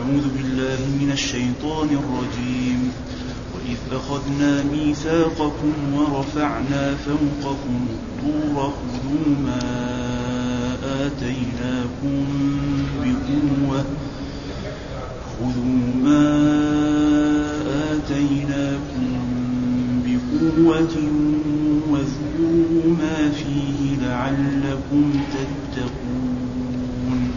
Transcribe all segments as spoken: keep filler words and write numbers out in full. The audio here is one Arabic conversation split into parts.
أعوذ بالله من الشيطان الرجيم. وإذ أخذنا ميثاقكم ورفعنا فوقكم الطور خذوا ما آتيناكم بقوة خذوا ما آتيناكم بقوة واذكروا ما فيه لعلكم تتقون.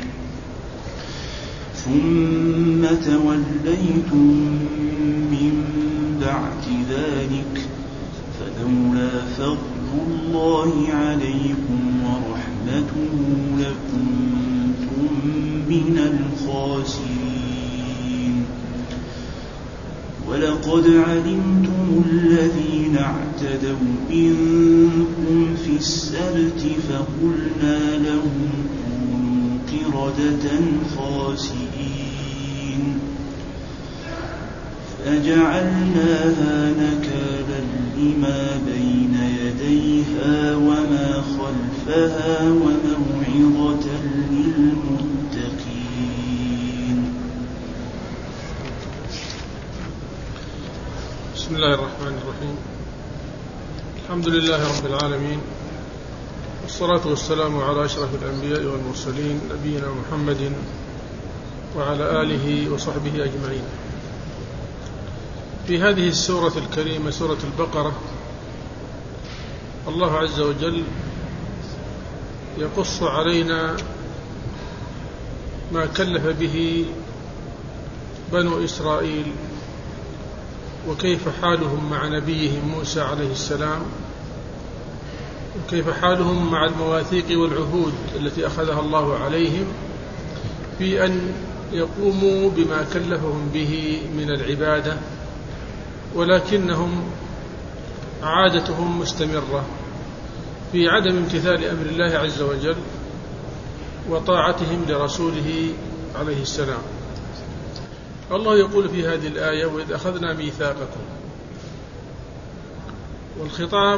ثم توليتم من بعد ذلك فلولا فضل الله عليكم ورحمته لكنتم من الخاسرين. ولقد علمتم الذين اعتدوا منكم في السبت فقلنا لهم كونوا قردة خاسئين فجعلناها نكالا لما بين يديها وما خلفها وموعظة للمتقين. بسم الله الرحمن الرحيم. الحمد لله رب العالمين، والصلاة والسلام على أشرف الأنبياء والمرسلين نبينا محمد وعلى آله وصحبه أجمعين. في هذه السورة الكريمة سورة البقرة الله عز وجل يقص علينا ما كلف به بنو إسرائيل وكيف حالهم مع نبيهم موسى عليه السلام، وكيف حالهم مع المواثيق والعهود التي أخذها الله عليهم في أن يقوموا بما كلفهم به من العبادة، ولكنهم عادتهم مستمرة في عدم امتثال أمر الله عز وجل وطاعتهم لرسوله عليه السلام. الله يقول في هذه الآية: وإذ أخذنا ميثاقكم، والخطاب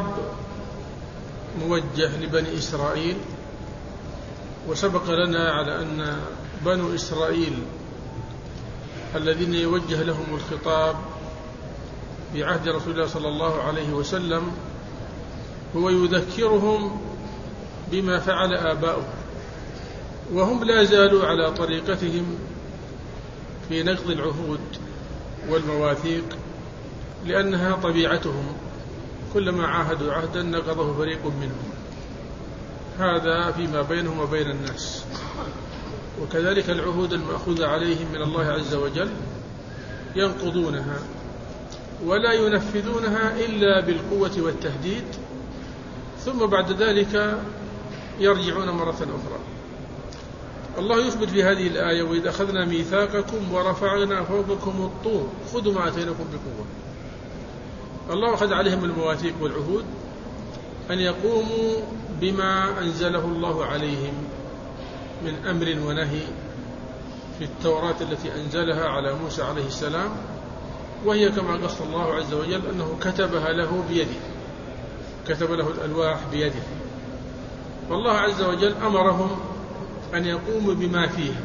موجه لبني إسرائيل، وسبق لنا على أن بنو إسرائيل الذين يوجه لهم الخطاب في عهد رسول الله صلى الله عليه وسلم هو يذكرهم بما فعل آباؤهم، وهم لا زالوا على طريقتهم في نقض العهود والمواثيق، لأنها طبيعتهم، كلما عاهدوا عهدا نقضه فريق منهم. هذا فيما بينهم وبين الناس. وكذلك العهود المأخوذة عليهم من الله عز وجل ينقضونها ولا ينفذونها إلا بالقوة والتهديد، ثم بعد ذلك يرجعون مرة أخرى. الله يثبت في هذه الآية: وإذ أخذنا ميثاقكم ورفعنا فوقكم الطور خذوا ما آتيناكم بقوة. الله أخذ عليهم المواثيق والعهود أن يقوموا بما أنزله الله عليهم من أمر ونهي في التوراة التي أنزلها على موسى عليه السلام، وهي كما قص الله عز وجل أنه كتبها له بيده، كتب له الألواح بيده. والله عز وجل أمرهم أن يقوموا بما فيها،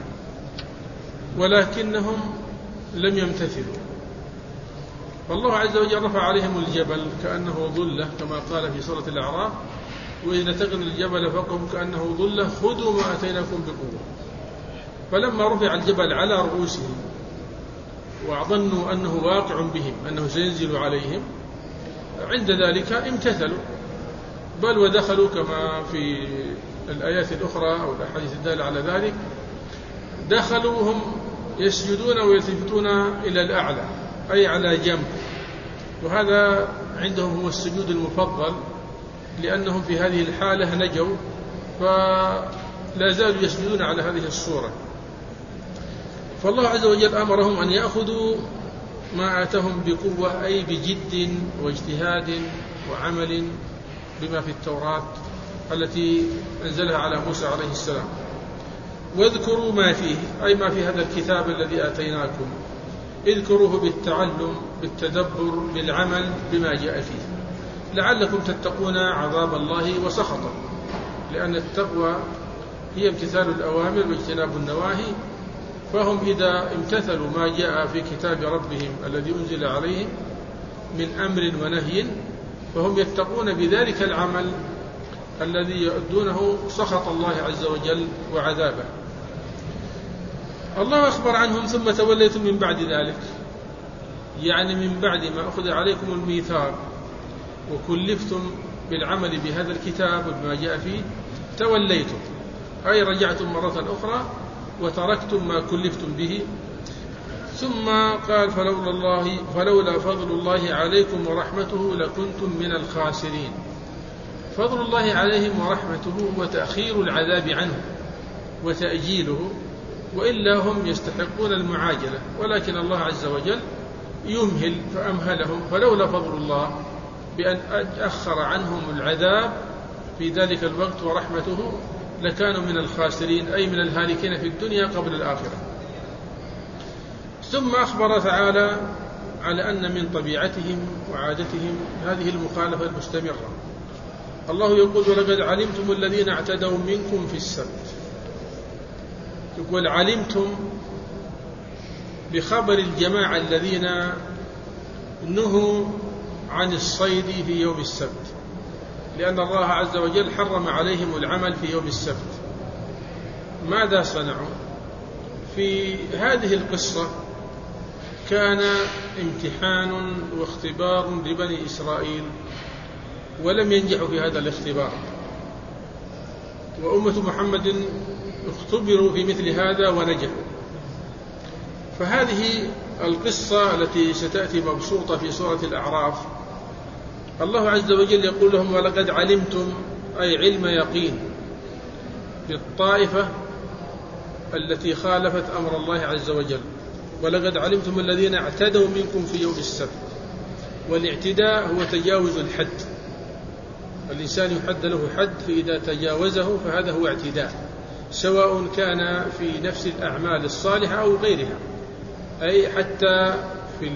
ولكنهم لم يمتثلوا. فالله عز وجل رفع عليهم الجبل كأنه ظلة، كما قال في سورة الأعراف: وإذ نتقن الجبل فوقهم كأنه ظلة خذوا ما آتيناكم بقوة. فلما رفع الجبل على رؤوسهم وظنوا أنه واقع بهم، أنه سينزل عليهم، عند ذلك امتثلوا، بل ودخلوا كما في الآيات الأخرى أو الأحاديث الدالة على ذلك، دخلوا هم يسجدون ويلتفتون إلى الأعلى، أي على جنب، وهذا عندهم هو السجود المفضل، لأنهم في هذه الحالة نجوا فلا زالوا يسجدون على هذه الصورة. فالله عز وجل أمرهم أن يأخذوا ما آتهم بقوة، أي بجد واجتهاد وعمل بما في التوراة التي أنزلها على موسى عليه السلام. واذكروا ما فيه، أي ما في هذا الكتاب الذي آتيناكم، اذكروه بالتعلم بالتدبر بالعمل بما جاء فيه، لعلكم تتقون عذاب الله وسخطه، لأن التقوى هي امتثال الأوامر واجتناب النواهي، فهم إذا امتثلوا ما جاء في كتاب ربهم الذي أنزل عليهم من أمر ونهي فهم يتقون بذلك العمل الذي يؤدونه سخط الله عز وجل وعذابه. الله أخبر عنهم ثم توليتم من بعد ذلك، يعني من بعد ما أخذ عليكم الميثاق وكلفتم بالعمل بهذا الكتاب وبما جاء فيه توليتم، أي رجعتم مرة أخرى وتركتم ما كلفتم به. ثم قال فلولا, الله فلولا فضل الله عليكم ورحمته لكنتم من الخاسرين. فضل الله عليهم ورحمته وتأخير العذاب عنه وتأجيله، وإلا هم يستحقون المعاجلة، ولكن الله عز وجل يمهل فأمهلهم. فلولا فضل الله بأن أخر عنهم العذاب في ذلك الوقت ورحمته لكانوا من الخاسرين، أي من الهالكين في الدنيا قبل الآخرة. ثم أخبر تعالى على أن من طبيعتهم وعادتهم هذه المخالفة المستمرة. الله يقول ولقد علمتم الذين اعتدوا منكم في السبت. يقول علمتم بخبر الجماعة الذين نهوا عن الصيد في يوم السبت، لأن الله عز وجل حرم عليهم العمل في يوم السبت. ماذا صنعوا؟ في هذه القصة كان امتحان واختبار لبني إسرائيل ولم ينجحوا في هذا الاختبار، وأمة محمد اختبروا في مثل هذا ونجحوا. فهذه القصة التي ستأتي مبسوطة في سورة الأعراف، الله عز وجل يقول لهم ولقد علمتم، أي علم يقين بالطائفة التي خالفت أمر الله عز وجل. ولقد علمتم الذين اعتدوا منكم في يوم السبت. والاعتداء هو تجاوز الحد، الإنسان يحد له حد، فإذا تجاوزه فهذا هو اعتداء، سواء كان في نفس الأعمال الصالحة أو غيرها، أي حتى في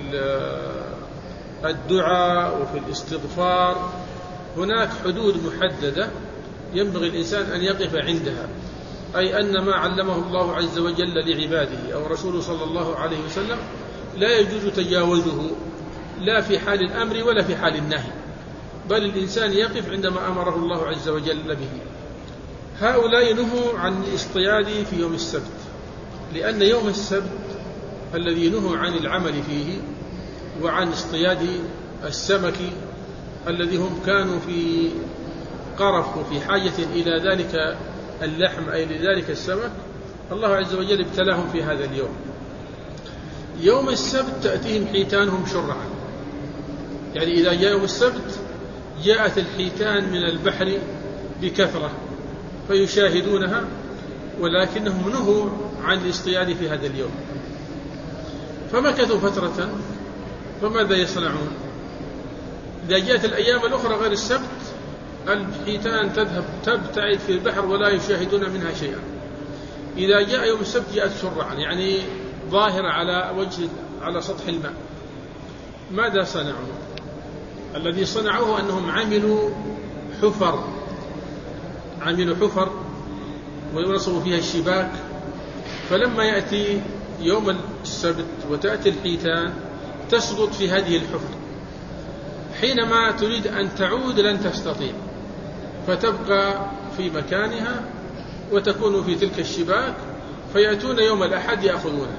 الدعاء وفي الاستغفار هناك حدود محددة ينبغي الإنسان أن يقف عندها، أي أن ما علمه الله عز وجل لعباده أو رسوله صلى الله عليه وسلم لا يجوز تجاوزه، لا في حال الأمر ولا في حال النهي، بل الإنسان يقف عندما أمره الله عز وجل به. هؤلاء نهوا عن الاصطياد في يوم السبت، لأن يوم السبت الذي نهوا عن العمل فيه وعن اصطياد السمك الذي هم كانوا في قرف وفي حاجة إلى ذلك اللحم، أي لذلك السمك، الله عز وجل ابتلاهم في هذا اليوم. يوم السبت تأتيهم حيتانهم شرعا، يعني إذا جاء يوم السبت جاءت الحيتان من البحر بكثرة فيشاهدونها، ولكنهم نهوا عن الاصطياد في هذا اليوم. فمكثوا فترة، فماذا يصنعون؟ إذا جاءت الأيام الأخرى غير السبت الحيتان تذهب تبتعد في البحر ولا يشاهدون منها شيئا. إذا جاء يوم السبت جاءت شرعا، يعني ظاهرة على وجه على سطح الماء. ماذا صنعوا؟ الذي صنعوه أنهم عملوا حفر عملوا حفر ويرصوا فيها الشباك، فلما يأتي يوم السبت وتأتي الحيتان تسقط في هذه الحفر، حينما تريد أن تعود لن تستطيع، فتبقى في مكانها وتكون في تلك الشباك، فيأتون يوم الأحد يأخذونها.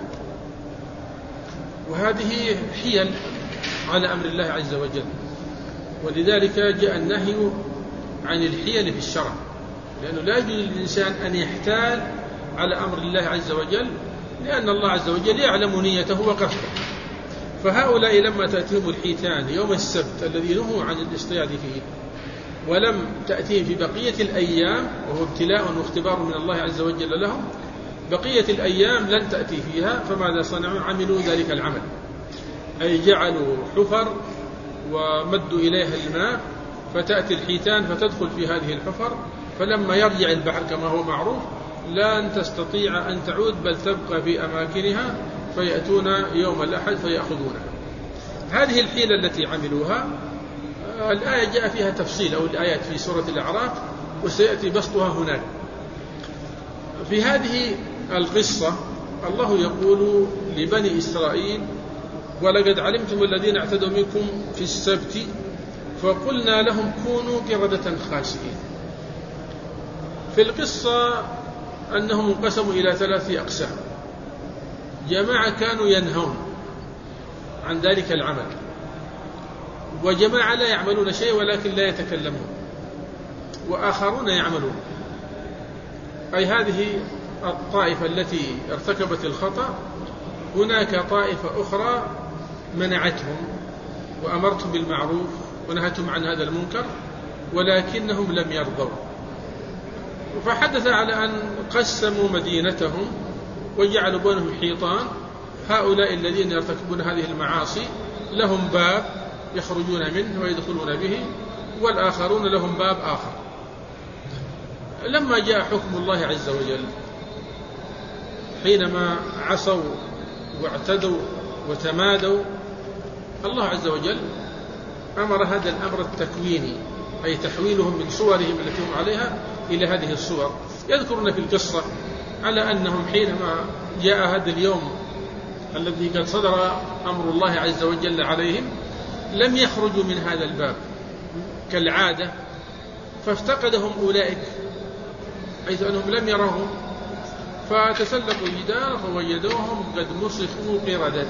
وهذه حيل على أمر الله عز وجل، ولذلك جاء النهي عن الحيل في الشرع، لأنه لا يجوز للإنسان أن يحتال على أمر الله عز وجل، لأن الله عز وجل يعلم نيته وقصده. فهؤلاء لما تأتيهم الحيتان يوم السبت الذي نهوا عن الاصطياد فيه ولم تأتيهم في بقية الأيام، وهو ابتلاء واختبار من الله عز وجل لهم، بقية الأيام لن تأتي فيها، فماذا صنعوا؟ عملوا ذلك العمل، أي جعلوا حفر ومدوا إليها الماء، فتأتي الحيتان فتدخل في هذه الحفر، فلما يرجع البحر كما هو معروف لن تستطيع أن تعود، بل تبقى في أماكنها، فيأتون يوم الأحد فيأخذونها. هذه الحيلة التي عملوها الآية جاء فيها تفصيل، أو الآيات في سورة الأعراف، وسيأتي بسطها هناك. في هذه القصة الله يقول لبني إسرائيل: ولقد علمتم الذين اعتدوا منكم في السبت فقلنا لهم كونوا قردة خاسئين. في القصة أنهم انقسموا إلى ثلاث أقسام: جماعة كانوا ينهون عن ذلك العمل، وجماعة لا يعملون شيء ولكن لا يتكلمون، وآخرون يعملون. أي هذه الطائفة التي ارتكبت الخطأ. هناك طائفة أخرى منعتهم وأمرتهم بالمعروف ونهتهم عن هذا المنكر ولكنهم لم يرضوا، فحدث على أن قسموا مدينتهم وجعلوا بينهم حيطان. هؤلاء الذين يرتكبون هذه المعاصي لهم باب يخرجون منه ويدخلون به، والآخرون لهم باب آخر. لما جاء حكم الله عز وجل حينما عصوا واعتدوا وتمادوا، الله عز وجل أمر هذا الأمر التكويني، أي تحويلهم من صورهم التي هم عليها إلى هذه الصور. يذكرون في القصة على أنهم حينما جاء هذا اليوم الذي قد صدر أمر الله عز وجل عليهم لم يخرجوا من هذا الباب كالعادة، فافتقدهم أولئك حيث أنهم لم يروهم، فتسلقوا الجدار فوجدوهم قد مسخوا قردة،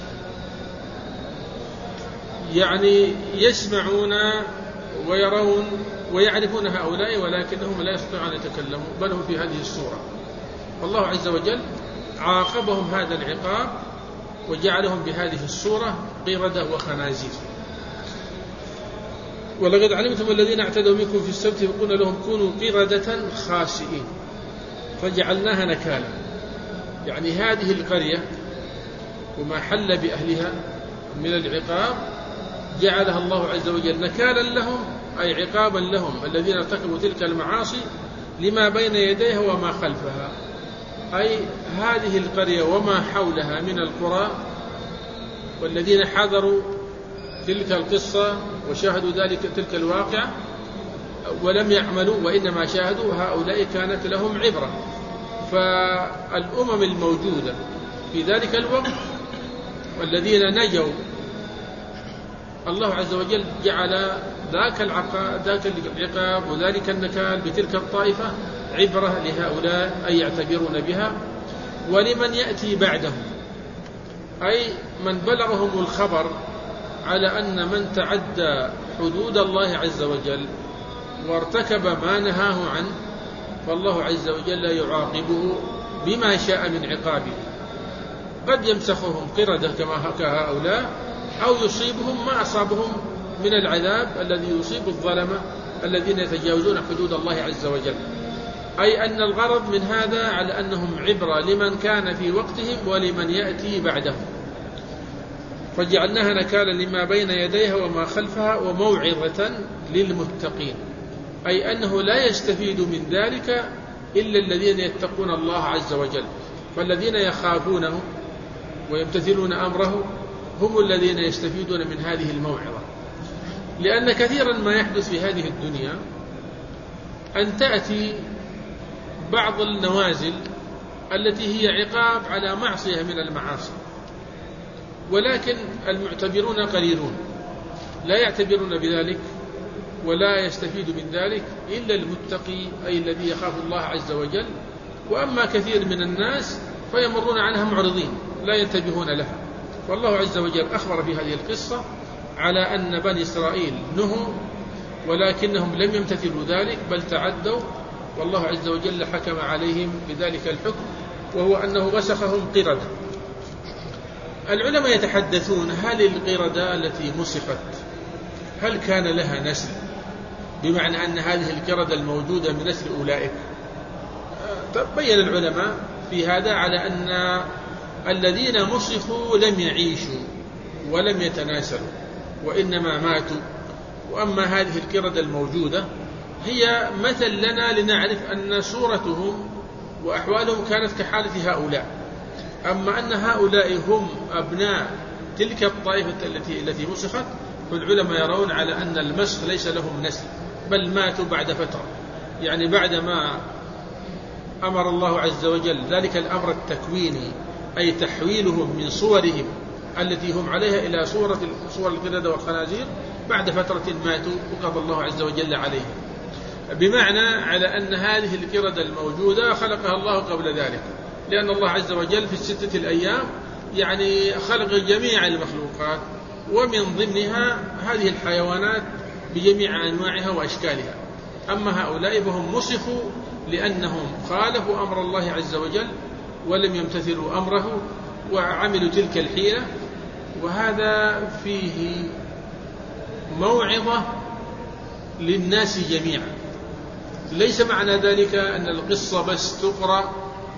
يعني يسمعون ويرون ويعرفون هؤلاء ولكنهم لا يستطيعون أن يتكلموا، بل هم في هذه الصورة. والله عز وجل عاقبهم هذا العقاب وجعلهم بهذه الصورة قردة وخنازير. ولقد علمتم الذين اعتدوا منكم في السبت فقلنا لهم كونوا قردة خاسئين فجعلناها نكالا. يعني هذه القرية وما حل بأهلها من العقاب جعلها الله عز وجل نكالا لهم، أي عقابا لهم الذين ارتكبوا تلك المعاصي لما بين يديها وما خلفها. أي هذه القرية وما حولها من القرى والذين حضروا تلك القصة وشاهدوا ذلك تلك الواقعة ولم يعملوا وإنما شاهدوا، هؤلاء كانت لهم عبرة. فالأمم الموجودة في ذلك الوقت والذين نجوا الله عز وجل جعل ذاك العقاب ذاك العقاب وذلك النكال بتلك الطائفة عبرة لهؤلاء أي يعتبرون بها، ولمن يأتي بعدهم، أي من بلغهم الخبر على أن من تعدى حدود الله عز وجل وارتكب ما نهاه عنه فالله عز وجل يعاقبه بما شاء من عقابه. قد يمسخهم قردة كما كهؤلاء، أو يصيبهم ما أصابهم من العذاب الذي يصيب الظلمة الذين يتجاوزون حدود الله عز وجل. أي أن الغرض من هذا على أنهم عبرة لمن كان في وقتهم ولمن يأتي بعدهم. فجعلناها نكالا لما بين يديها وما خلفها وموعظة للمتقين، أي أنه لا يستفيد من ذلك إلا الذين يتقون الله عز وجل. فالذين يخافونه ويمتثلون أمره هم الذين يستفيدون من هذه الموعظة. لأن كثيرا ما يحدث في هذه الدنيا أن تأتي بعض النوازل التي هي عقاب على معصية من المعاصي، ولكن المعتبرون قليلون لا يعتبرون بذلك ولا يستفيد من ذلك إلا المتقي، أي الذي يخاف الله عز وجل. وأما كثير من الناس فيمرون عنها معرضين لا ينتبهون لها. والله عز وجل أخبر في هذه القصة على أن بني إسرائيل نهوا ولكنهم لم يمتثلوا ذلك بل تعدوا، والله عز وجل حكم عليهم بذلك الحكم وهو أنه مسخهم قردة. العلماء يتحدثون هل القردة التي مسخت هل كان لها نسل، بمعنى أن هذه القردة الموجودة من نسل أولئك؟ بين العلماء في هذا على أن الذين مسخوا لم يعيشوا ولم يتناسلوا وإنما ماتوا، وأما هذه القردة الموجودة هي مثل لنا لنعرف أن صورتهم وأحوالهم كانت كحالة هؤلاء. أما أن هؤلاء هم أبناء تلك الطائفة التي التي مسخت، فالعلماء يرون على أن المسخ ليس لهم نسل بل ماتوا بعد فترة، يعني بعدما أمر الله عز وجل ذلك الأمر التكويني، أي تحويلهم من صورهم التي هم عليها إلى صورة صور القردة والخنازير، بعد فترة ماتوا وقضى الله عز وجل عليهم، بمعنى على أن هذه القردة الموجودة خلقها الله قبل ذلك، لأن الله عز وجل في الستة الأيام يعني خلق جميع المخلوقات، ومن ضمنها هذه الحيوانات بجميع أنواعها وأشكالها. أما هؤلاء فهم مسخوا لأنهم خالفوا أمر الله عز وجل ولم يمتثلوا أمره وعملوا تلك الحيلة، وهذا فيه موعظة للناس جميعا. ليس معنى ذلك أن القصة بس تقرأ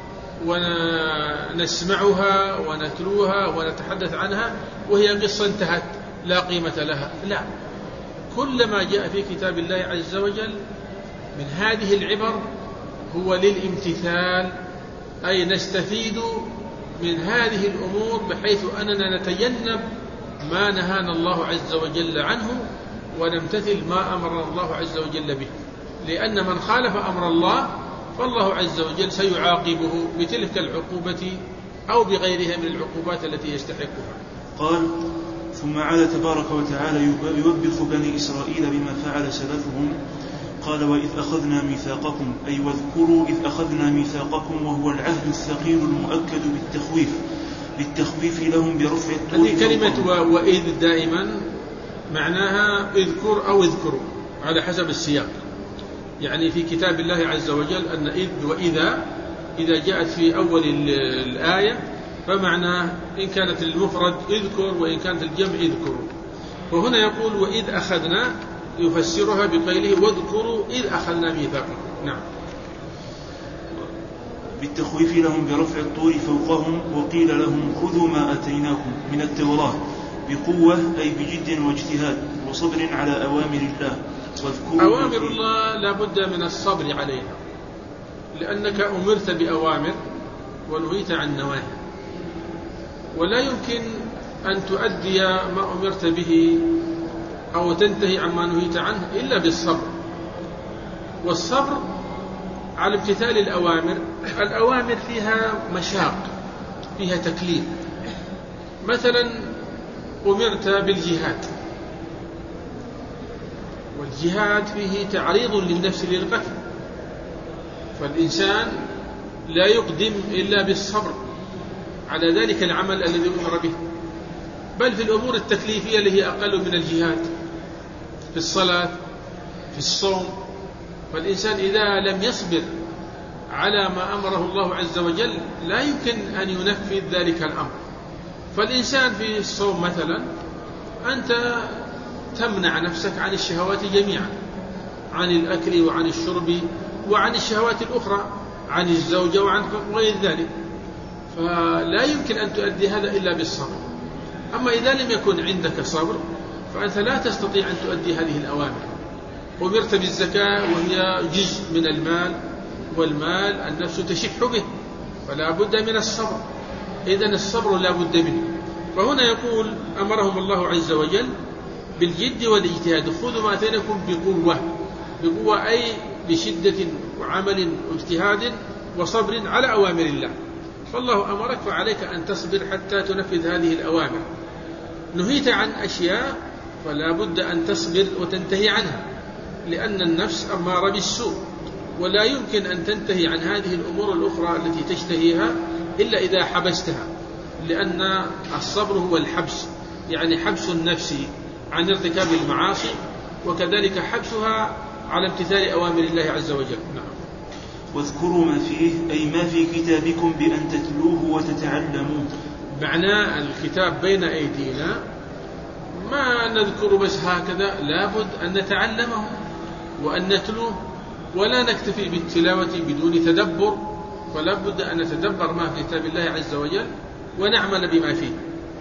ونسمعها ونتلوها ونتحدث عنها وهي قصة انتهت لا قيمة لها، لا، كل ما جاء في كتاب الله عز وجل من هذه العبر هو للامتثال، أي نستفيد من هذه الأمور بحيث أننا نتجنب ما نهانا الله عز وجل عنه ونمتثل ما أمر الله عز وجل به، لأن من خالف أمر الله فالله عز وجل سيعاقبه بتلك العقوبة أو بغيرها من العقوبات التي يستحقها. قال: ثم عاد تبارك وتعالى يوبخ بني إسرائيل بما فعل سلفهم. قال: وإذ أخذنا ميثاقكم، أي واذكروا إذ أخذنا ميثاقكم، وهو العهد الثقيل المؤكد بالتخويف بالتخويف لهم برفع الطور. هذه كلمة وإذ دائما معناها اذكر أو اذكروا على حسب السياق. يعني في كتاب الله عز وجل أن إذ وإذا إذا جاءت في أول الآية فمعناه إن كانت المفرد اذكر وإن كانت الجمع اذكروا. وهنا يقول وإذ أخذنا، يفسرها بقوله واذكروا إذ أخذنا ميثاقكم. نعم. بالتخويف لهم برفع الطور فوقهم، وقيل لهم خذوا ما أتيناكم من التوراة بقوة، أي بجد واجتهاد وصبر على أوامر الله. أوامر الله لا بد من الصبر عليها، لأنك أمرت بأوامر ونهيت عن نواهي، ولا يمكن أن تؤدي ما أمرت به أو تنتهي عما نهيت عنه إلا بالصبر. والصبر على امتثال الأوامر، الأوامر فيها مشاق، فيها تكليف. مثلا أمرت بالجهاد، والجهاد فيه تعريض للنفس للقتل، فالإنسان لا يقدم إلا بالصبر على ذلك العمل الذي أمر به. بل في الأمور التكليفية اللي هي أقل من الجهاد، في الصلاة، في الصوم، فالإنسان إذا لم يصبر على ما أمره الله عز وجل لا يمكن أن ينفذ ذلك الأمر. فالإنسان في الصوم مثلا أنت تمنع نفسك عن الشهوات جميعا، عن الأكل وعن الشرب وعن الشهوات الأخرى، عن الزوجة وعن غير ذلك، فلا يمكن أن تؤدي هذا إلا بالصبر. أما إذا لم يكن عندك صبر فأنت لا تستطيع أن تؤدي هذه الأوامر. أمرت بالزكاة وهي جزء من المال، والمال النفس تشح به، فلا بد من الصبر. إذن الصبر لا بد منه. فهنا يقول أمرهم الله عز وجل بالجد والاجتهاد، خذوا ما أتيناكم بقوة، بقوة أي بشدة وعمل واجتهاد وصبر على أوامر الله. فالله أمرك فعليك أن تصبر حتى تنفذ هذه الأوامر. نهيت عن أشياء فلا بد أن تصبر وتنتهي عنها، لأن النفس أمارة بالسوء، ولا يمكن أن تنتهي عن هذه الأمور الأخرى التي تشتهيها إلا إذا حبستها، لأن الصبر هو الحبس، يعني حبس النفس عن ارتكاب المعاصي، وكذلك حبسها على امتثال أوامر الله عز وجل. نعم. واذكروا ما فيه، أي ما في كتابكم بأن تتلوه وتتعلموه. معنى الكتاب بين أيدينا ما نذكر بس هكذا، لابد أن نتعلمه وأن نتلوه، ولا نكتفي بالتلاوة بدون تدبر، فلا بد أن نتدبر ما في كتاب الله عز وجل ونعمل بما فيه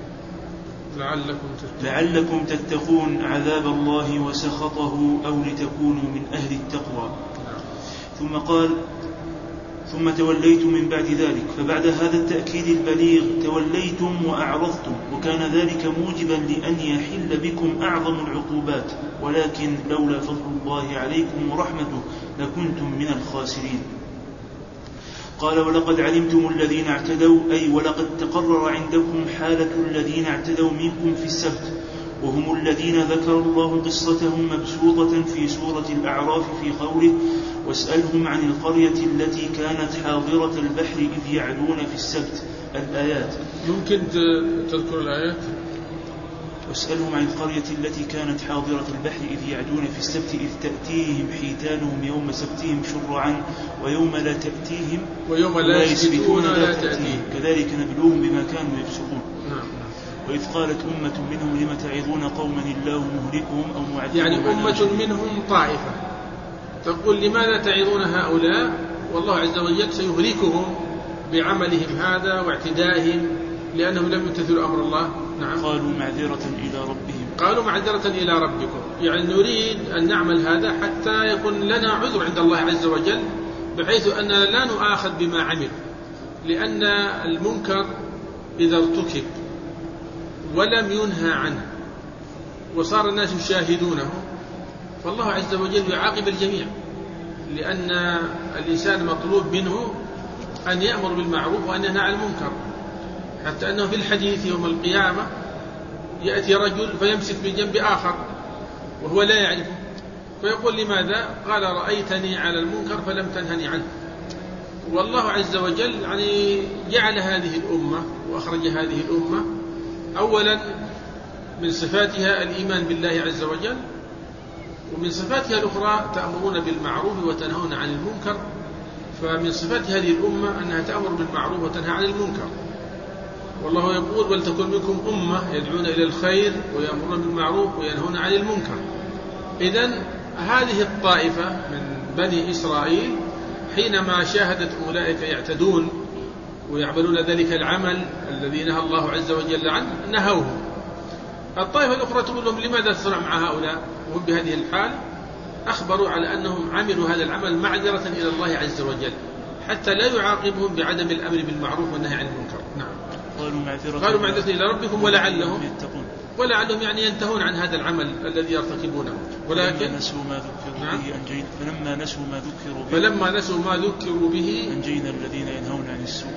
لعلكم تتقون, لعلكم تتقون عذاب الله وسخطه، أو لتكونوا من أهل التقوى. ثم قال: ثم توليتم من بعد ذلك. فبعد هذا التأكيد البليغ توليتم وأعرضتم، وكان ذلك موجبا لأن يحل بكم أعظم العقوبات، ولكن لولا فضل الله عليكم ورحمته لكنتم من الخاسرين. قال ولقد علمتم الذين اعتدوا أي ولقد تقرر عندكم حالة الذين اعتدوا منكم في السبت وهم الذين ذكر الله قصتهم مبسوطة في سورة الأعراف في قوله واسألهم عن القرية التي كانت حاضرة البحر إذ يعدون في السبت الآيات. يمكن تذكر الآيات؟ واسألهم عن القرية التي كانت حاضرة البحر إذ يعدون في السبت إذ تأتيهم حيتانهم يوم سبتهم شرعا ويوم لا تأتيهم ويوم لا يسبتون لا تأتيهم كذلك نبلوهم بما كانوا يفسقون. نعم. وإذ قالت أمة منهم لم تعظون قوما الله مهلكهم أو معذبهم يعني أمة منهم طائفة تقول لماذا تعظون هؤلاء والله عز وجل سيهلكهم بعملهم هذا واعتدائهم لأنهم لم يمتثلوا أمر الله. نعم. قالوا معذرة إلى ربهم قالوا معذرة إلى ربكم يعني نريد أن نعمل هذا حتى يكون لنا عذر عند الله عز وجل بحيث أننا لا نؤاخذ بما عمل لأن المنكر إذا ارتكب ولم ينهى عنه وصار الناس يشاهدونه فالله عز وجل يعاقب الجميع لأن الإنسان مطلوب منه أن يأمر بالمعروف وأن ينهى عن المنكر حتى أنه في الحديث يوم القيامة يأتي رجل فيمسك من جنب آخر وهو لا يعرفه فيقول لماذا؟ قال رأيتني على المنكر فلم تنهني عنه. والله عز وجل يعني جعل هذه الأمة وأخرج هذه الأمة أولا من صفاتها الإيمان بالله عز وجل ومن صفاتها الأخرى تأمرون بالمعروف وتنهون عن المنكر. فمن صفات هذه الأمة أنها تأمر بالمعروف وتنهى عن المنكر والله يقول ولتكن منكم أمة يدعون إلى الخير ويأمرون بالمعروف وينهون عن المنكر. إذن هذه الطائفة من بني إسرائيل حينما شاهدت أولئك يعتدون ويعملون ذلك العمل الذي نهى الله عز وجل عنه نهوهم. الطائفة الأخرى تقول لهم لماذا تصنع مع هؤلاء وهم بهذه الحال؟ أخبروا على أنهم عملوا هذا العمل معذرة إلى الله عز وجل حتى لا يعاقبهم بعدم الأمر بالمعروف والنهي عن المنكر. نعم. قالوا معذرة, قالوا معذرة إلى ربكم ولعلهم يتقون ولعلهم يعني ينتهون عن هذا العمل الذي يرتكبونه. ولكن فلما نسوا ما ذكروا نعم. به أنجينا فلما نسوا ما ذكروا به فلما نسوا ما ذكروا به أنجينا الذين ينهون عن السوء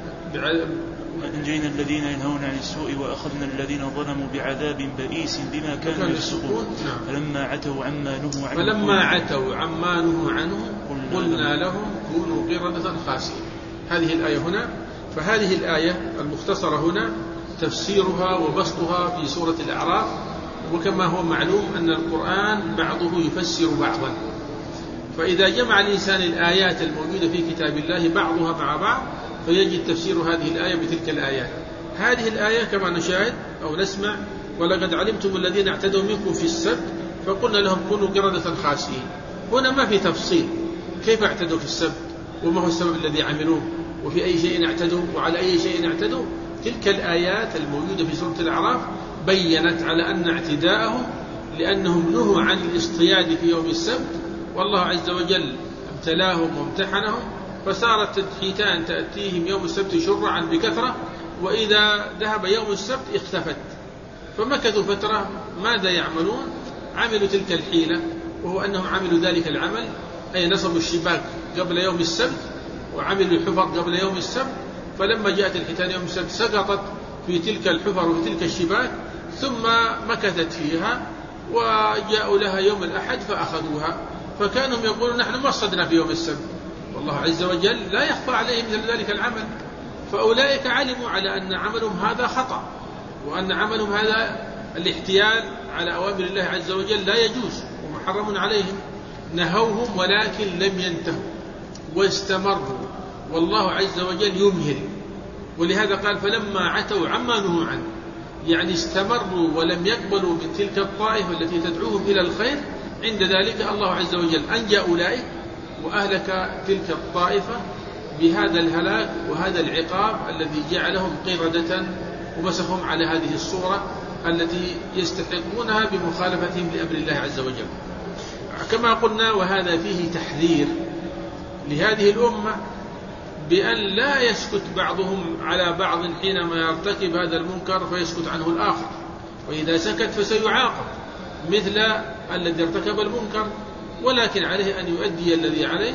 أنجينا الذين ينهون عن السوء وأخذنا الذين ظلموا بعذاب بئيس بما كانوا يفسقون. نعم. فلما عتوا عما نهوا عنه فلما عتوا عما نهوا عنه قلنا لهم كونوا قردة خاسئين. هذه الآية هنا. فهذه الآية المختصرة هنا تفسيرها وبسطها في سورة الأعراف. وكما هو معلوم أن القرآن بعضه يفسر بعضا فإذا جمع الإنسان الآيات الموجودة في كتاب الله بعضها مع بعض فيجد تفسير هذه الآية بتلك الآيات. هذه الآية كما نشاهد أو نسمع ولقد علمتم الذين اعتدوا منكم في السبت فقلنا لهم كونوا قردة خاسئين. هنا ما في تفصيل كيف اعتدوا في السبت وما هو السبب الذي عملوه وفي أي شيء اعتدوا وعلى أي شيء اعتدوا. تلك الآيات الموجودة في سورة الأعراف بيّنت على أن اعتداءهم لأنهم نهوا عن الاصطياد في يوم السبت والله عز وجل ابتلاهم وامتحنهم فصارت الحيتان تأتيهم يوم السبت شرعا بكثرة وإذا ذهب يوم السبت اختفت فمكثوا فترة. ماذا يعملون؟ عملوا تلك الحيلة وهو أنهم عملوا ذلك العمل أي نصبوا الشباك قبل يوم السبت وعملوا الحفر قبل يوم السبت فلما جاءت الحيتان يوم السبت سقطت في تلك الحفر وفي تلك الشباك ثم مكثت فيها وجاءوا لها يوم الأحد فأخذوها فكانوا يقولون نحن ما صدنا في يوم السبت والله عز وجل لا يخفى عليه مثل ذلك العمل. فأولئك علموا على أن عملهم هذا خطأ وأن عملهم هذا الاحتيال على أوامر الله عز وجل لا يجوز ومحرم عليهم. نهوهم ولكن لم ينتهوا واستمروا والله عز وجل يمهل. ولهذا قال فلما عتوا عما نهوا عنه يعني استمروا ولم يقبلوا من تلك الطائفة التي تدعوهم إلى الخير. عند ذلك الله عز وجل أنجى أولئك وأهلك تلك الطائفة بهذا الهلاك وهذا العقاب الذي جعلهم قردة ومسخهم على هذه الصورة التي يستحقونها بمخالفتهم لأمر الله عز وجل. كما قلنا وهذا فيه تحذير لهذه الأمة بأن لا يسكت بعضهم على بعض حينما يرتكب هذا المنكر فيسكت عنه الآخر وإذا سكت فسيعاقب مثل الذي ارتكب المنكر ولكن عليه أن يؤدي الذي عليه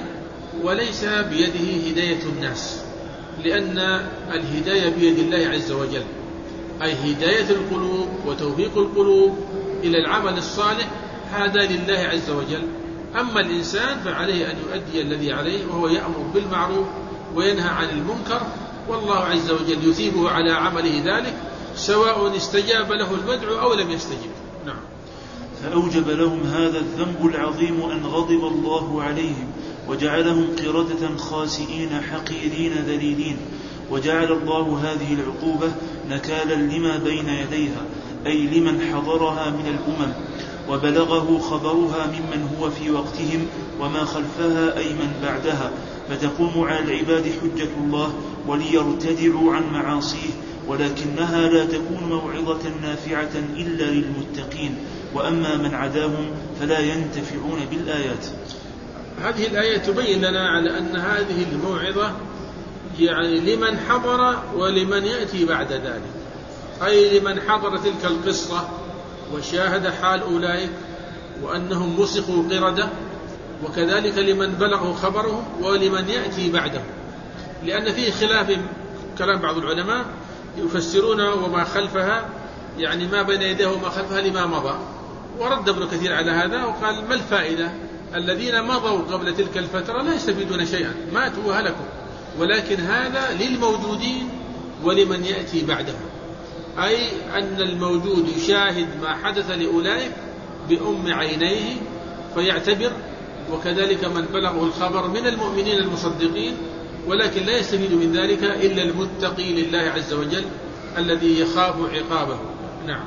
وليس بيده هداية الناس، لأن الهداية بيد الله عز وجل، أي هداية القلوب وتوفيق القلوب إلى العمل الصالح هذا لله عز وجل. أما الإنسان فعليه أن يؤدي الذي عليه، وهو يأمر بالمعروف وينهى عن المنكر، والله عز وجل يثيبه على عمله ذلك سواء استجاب له المدعو أو لم يستجب. نعم. فأوجب لهم هذا الذنب العظيم أن غضب الله عليهم وجعلهم قردة خاسئين حقيرين ذليلين، وجعل الله هذه العقوبة نكالا لما بين يديها، أي لمن حضرها من الأمم وبلغه خبرها ممن هو في وقتهم وما خلفها أي من بعدها، فتقوم على العباد حجة الله وليرتدعوا عن معاصيه، ولكنها لا تكون موعظة نافعة إلا للمتقين، وأما من عداهم فلا ينتفعون بالآيات. هذه الآية تبين لنا على أن هذه الموعظة يعني لمن حضر ولمن يأتي بعد ذلك، أي لمن حضر تلك القصة وشاهد حال أولئك وأنهم مسخوا قردة، وكذلك لمن بلغوا خبرهم ولمن يأتي بعدهم، لأن فيه خلاف كلام بعض العلماء يفسرون وما خلفها يعني ما بين يديه وما خلفها لما مضى، ورد ابن كثير على هذا وقال ما الفائدة؟ الذين مضوا قبل تلك الفترة لا يستفيدون شيئا، ماتوا وهلكوا، ولكن هذا للموجودين ولمن يأتي بعدهم، أي أن الموجود يشاهد ما حدث لأولئك بأم عينيه فيعتبر، وكذلك من بلغه الخبر من المؤمنين المصدقين، ولكن لا يستفيد من ذلك إلا المتقي لله عز وجل الذي يخاف عقابه. نعم.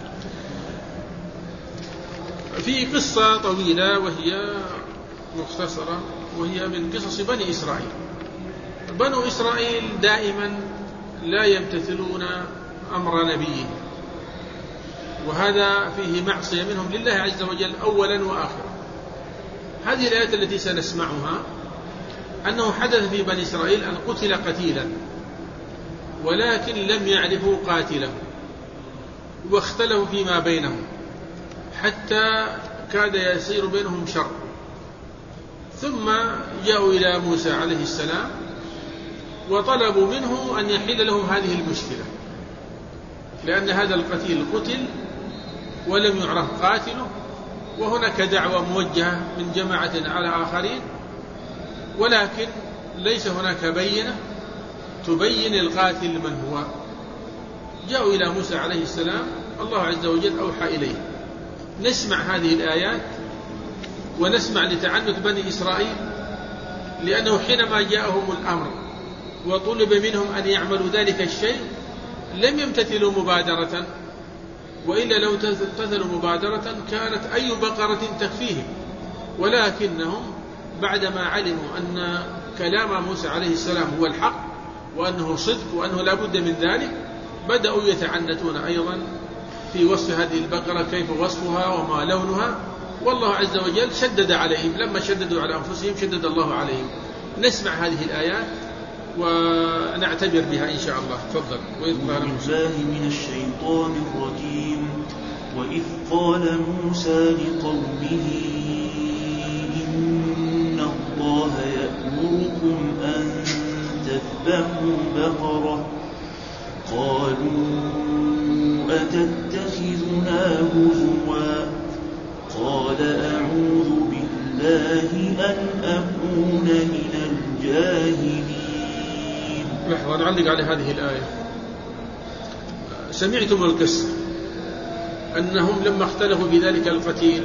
في قصة طويلة وهي مختصرة، وهي من قصص بني إسرائيل. بنو إسرائيل دائما لا يمتثلون أمر نبيه، وهذا فيه معصية منهم لله عز وجل أولا وآخرا. هذه الآيات التي سنسمعها أنه حدث في بني إسرائيل أن قتل قتيلا ولكن لم يعرفوا قاتله، واختلفوا فيما بينهم حتى كاد يصير بينهم شر، ثم جاءوا إلى موسى عليه السلام وطلبوا منه أن يحل لهم هذه المشكلة، لأن هذا القتيل قتل ولم يعرف قاتله، وهناك دعوة موجهة من جماعة على آخرين، ولكن ليس هناك بينة تبين القاتل من هو. جاءوا إلى موسى عليه السلام، الله عز وجل أوحى إليه. نسمع هذه الآيات ونسمع لتعنت بني إسرائيل، لأنه حينما جاءهم الأمر وطلب منهم أن يعملوا ذلك الشيء لم يمتثلوا مبادرة، وإلا لو امتثلوا مبادرة كانت أي بقرة تكفيهم، ولكنهم بعدما علموا أن كلام موسى عليه السلام هو الحق وأنه صدق وأنه لا بد من ذلك، بدأوا يتعنتون أيضا في وصف هذه البقرة، كيف وصفها وما لونها، والله عز وجل شدد عليهم، لما شددوا على أنفسهم شدد الله عليهم. نسمع هذه الآيات ونعتبر بها إن شاء الله. تفضل. وإذ قال موسى من الشيطان الرجيم وإذ قال موسى لقومه إن الله يأمركم أن تذبحوا بقرة، قالوا أتتخذنا هزوا، قال أعوذ بالله أن أكون من الجاهلين. لحظة نعلق على هذه الآية. سمعتم القصة أنهم لما اختلفوا بذلك القتيل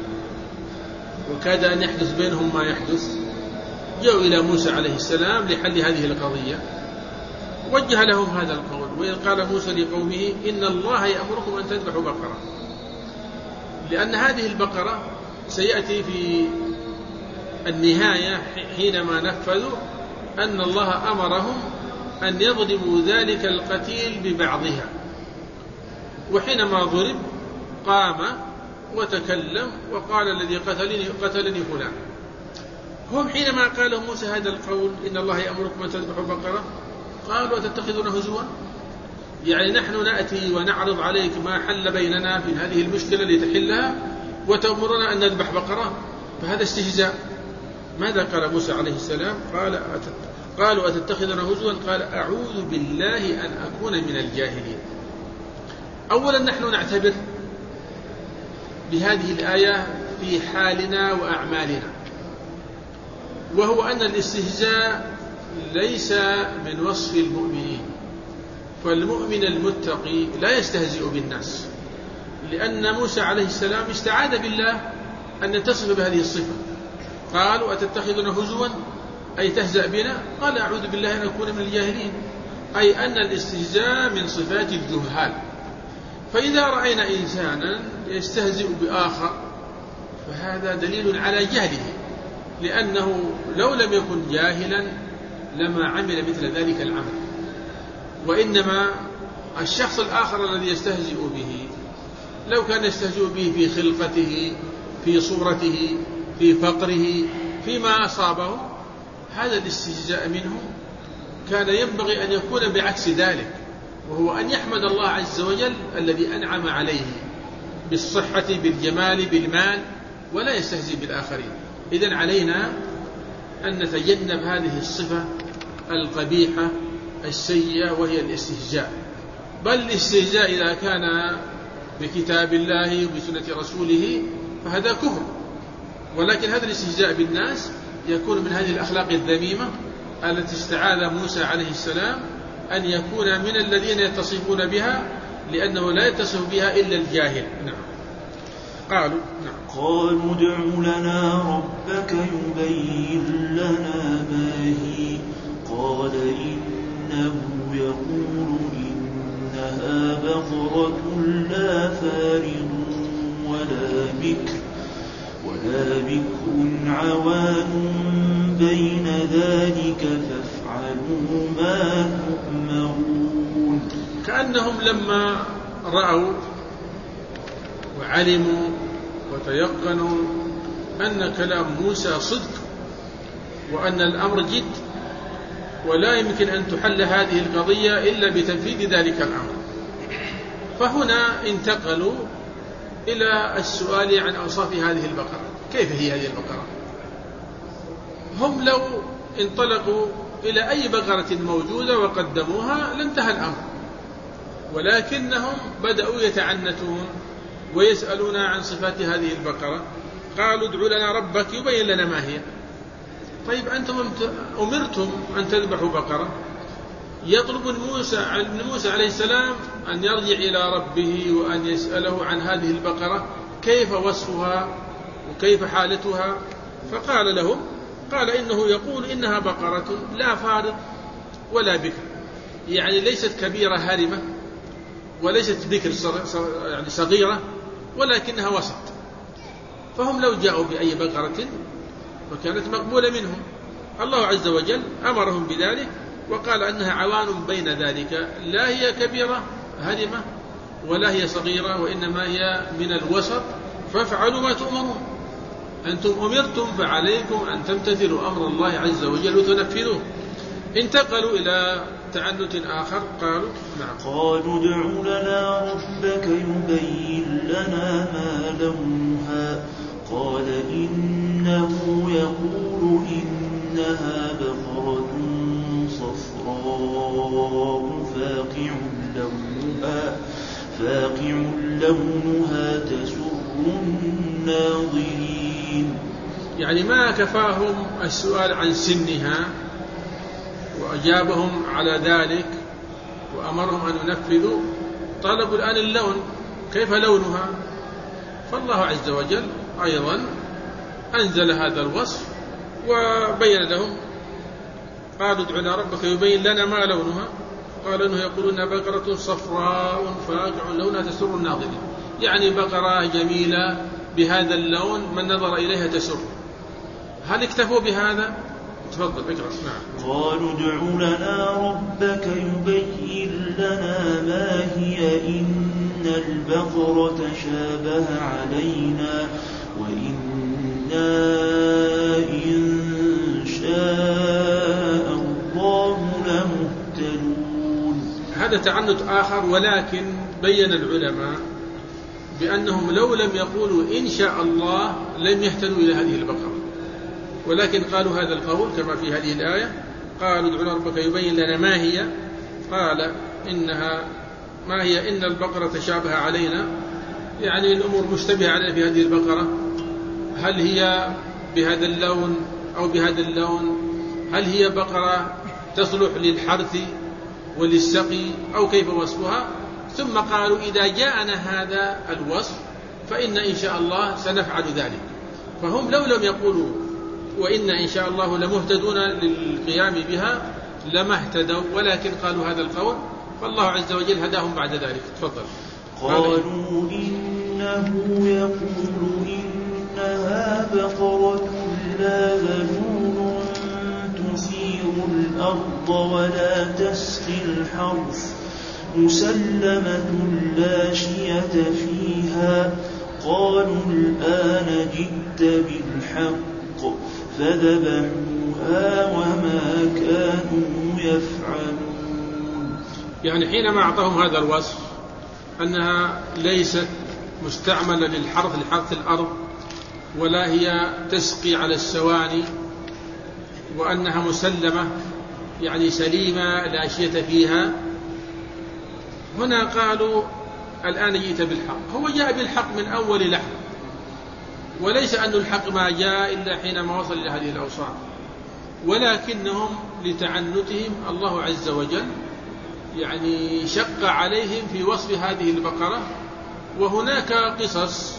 وكاد أن يحدث بينهم ما يحدث، جاءوا إلى موسى عليه السلام لحل هذه القضية، وجه لهم هذا القول. وإذ قال موسى لقومه إن الله يأمركم أن تذبحوا بقرة، لأن هذه البقرة سيأتي في النهاية حينما نفذوا أن الله أمرهم أن يضربوا ذلك القتيل ببعضها، وحينما ضرب قام وتكلم وقال الذي قتلني قتلني فلان. هم حينما قال موسى هذا القول إن الله يأمركم أن تذبحوا بقرة، قالوا أتتخذون هزوا، يعني نحن نأتي ونعرض عليك ما حل بيننا في هذه المشكلة لتحلها وتأمرنا أن نذبح بقرة، فهذا استهزاء ماذا قال موسى عليه السلام؟ قال قالوا أتتخذنا هزوا؟ قال أعوذ بالله أن أكون من الجاهلين. أولا نحن نعتبر بهذه الآية في حالنا وأعمالنا، وهو أن الاستهزاء ليس من وصف المؤمنين، فالمؤمن المتقي لا يستهزئ بالناس، لأن موسى عليه السلام استعاذ بالله أن يتصف بهذه الصفة. قالوا أتتخذنا هزوا أي تهزأ بنا؟ قال أعوذ بالله أن أكون من الجاهلين، أي أن الاستهزاء من صفات الجهال. فإذا رأينا إنسانا يستهزئ بآخر فهذا دليل على جهله، لأنه لو لم يكن جاهلا لما عمل مثل ذلك العمل، وإنما الشخص الآخر الذي يستهزئ به لو كان يستهزئ به في خلقته، في صورته، في فقره، فيما أصابه، هذا الاستهزاء منه كان ينبغي أن يكون بعكس ذلك، وهو أن يحمد الله عز وجل الذي أنعم عليه بالصحة، بالجمال، بالمال، ولا يستهزئ بالآخرين. إذن علينا أن نتجنب هذه الصفة القبيحة السيئة وهي الاستهزاء. بل الاستهزاء إذا كان بكتاب الله وبسنة رسوله فهذا كفر، ولكن هذا الاستهزاء بالناس يكون من هذه الأخلاق الذميمة التي استعاذ موسى عليه السلام أن يكون من الذين يتصفون بها، لأنه لا يتصف بها إلا الجاهل. نعم. قالوا نعم. قالوا ادع لنا ربك يبين لنا ما هي. قال إنه يقول إنها بقرة لا فارض ولا بكر ولا بكر عوان بين ذلك فافعلوا ما تؤمرون. كأنهم لما رأوا وعلموا وتيقنوا أن كلام موسى صدق وأن الأمر جد ولا يمكن أن تحل هذه القضية إلا بتنفيذ ذلك الأمر، فهنا انتقلوا إلى السؤال عن أوصاف هذه البقرة. كيف هي هذه البقرة؟ هم لو انطلقوا إلى أي بقرة موجودة وقدموها لانتهى الأمر، ولكنهم بدأوا يتعنتون ويسألون عن صفات هذه البقرة. قالوا ادعوا لنا ربك يبين لنا ما هي. طيب أنتم أمرتم أن تذبحوا بقرة، يطلب موسى من موسى عليه السلام أن يرجع إلى ربه وأن يسأله عن هذه البقرة كيف وصفها وكيف حالتها. فقال لهم قال إنه يقول إنها بقرة لا فارض ولا بكر، يعني ليست كبيرة هرمة وليست بكر يعني صغيرة، ولكنها وسط. فهم لو جاءوا بأي بقرة فكانت مقبولة منهم. الله عز وجل أمرهم بذلك وقال أنها عوان بين ذلك، لا هي كبيرة هرمة ولا هي صغيرة، وإنما هي من الوسط. فافعلوا ما تؤمرون، أنتم أمرتم فعليكم أن تمتثلوا أمر الله عز وجل وتنفذوه. انتقلوا إلى تعنت آخر. قالوا نعم. قالوا ادع لنا ربك يبين لنا ما لونها. قال إنه يقول إنها بقرة صفراء فاقع لونها فاقع لونها تسر الناظرين. يعني ما كفاهم السؤال عن سنها وأجابهم على ذلك وأمرهم أن ينفذوا، طلبوا الآن اللون، كيف لونها؟ فالله عز وجل أيضا أنزل هذا الوصف وبين لهم. قالوا ادع لنا ربك يبين لنا ما لونها. قال إنه يقولون بقرة صفراء فاقع لونها تسر الناظرين، يعني بقرة جميلة بهذا اللون من نظر إليها تسر. هل اكتفوا بهذا؟ تفضل اقرأ. نعم. قالوا ادع لنا ربك يبين لنا ما هي إن البقرة شابه علينا وإنا إن شاء الله لمهتدون. هذا تعنت آخر، ولكن بين العلماء بأنهم لو لم يقولوا إن شاء الله لم يهتدوا إلى هذه البقرة، ولكن قالوا هذا القول كما في هذه الآية، قالوا ادع لنا ربك يبين لنا ما هي، قال إنها ما هي إن البقرة تشابه علينا، يعني الأمور مشتبهة علينا في هذه البقرة، هل هي بهذا اللون أو بهذا اللون، هل هي بقرة تصلح للحرث وللسقي أو كيف وصفها. ثم قالوا إذا جاءنا هذا الوصف فإن إن شاء الله سنفعل ذلك. فهم لو لم يقولوا وإن إن شاء الله لمهتدون للقيام بها لما اهتدوا، ولكن قالوا هذا القول، فالله عز وجل هداهم بعد ذلك. تفضل. قالوا إنه يقول إنها بقرة لا ذلول تثير الأرض ولا تسقي الحرث مسلمة لا شية فيها. قالوا الآن جئت بالحق فذبحوها وما كانوا يفعلون. يعني حينما أعطاهم هذا الوصف أنها ليست مستعملة للحرث لحرث الأرض ولا هي تسقي على السواني، وأنها مسلمة يعني سليمة لا شية فيها، هنا قالوا الآن جئت بالحق. هو جاء بالحق من أول لحظة، وليس أن الحق ما جاء إلا حينما وصل إلى هذه الأوصاف، ولكنهم لتعنتهم الله عز وجل يعني شق عليهم في وصف هذه البقرة. وهناك قصص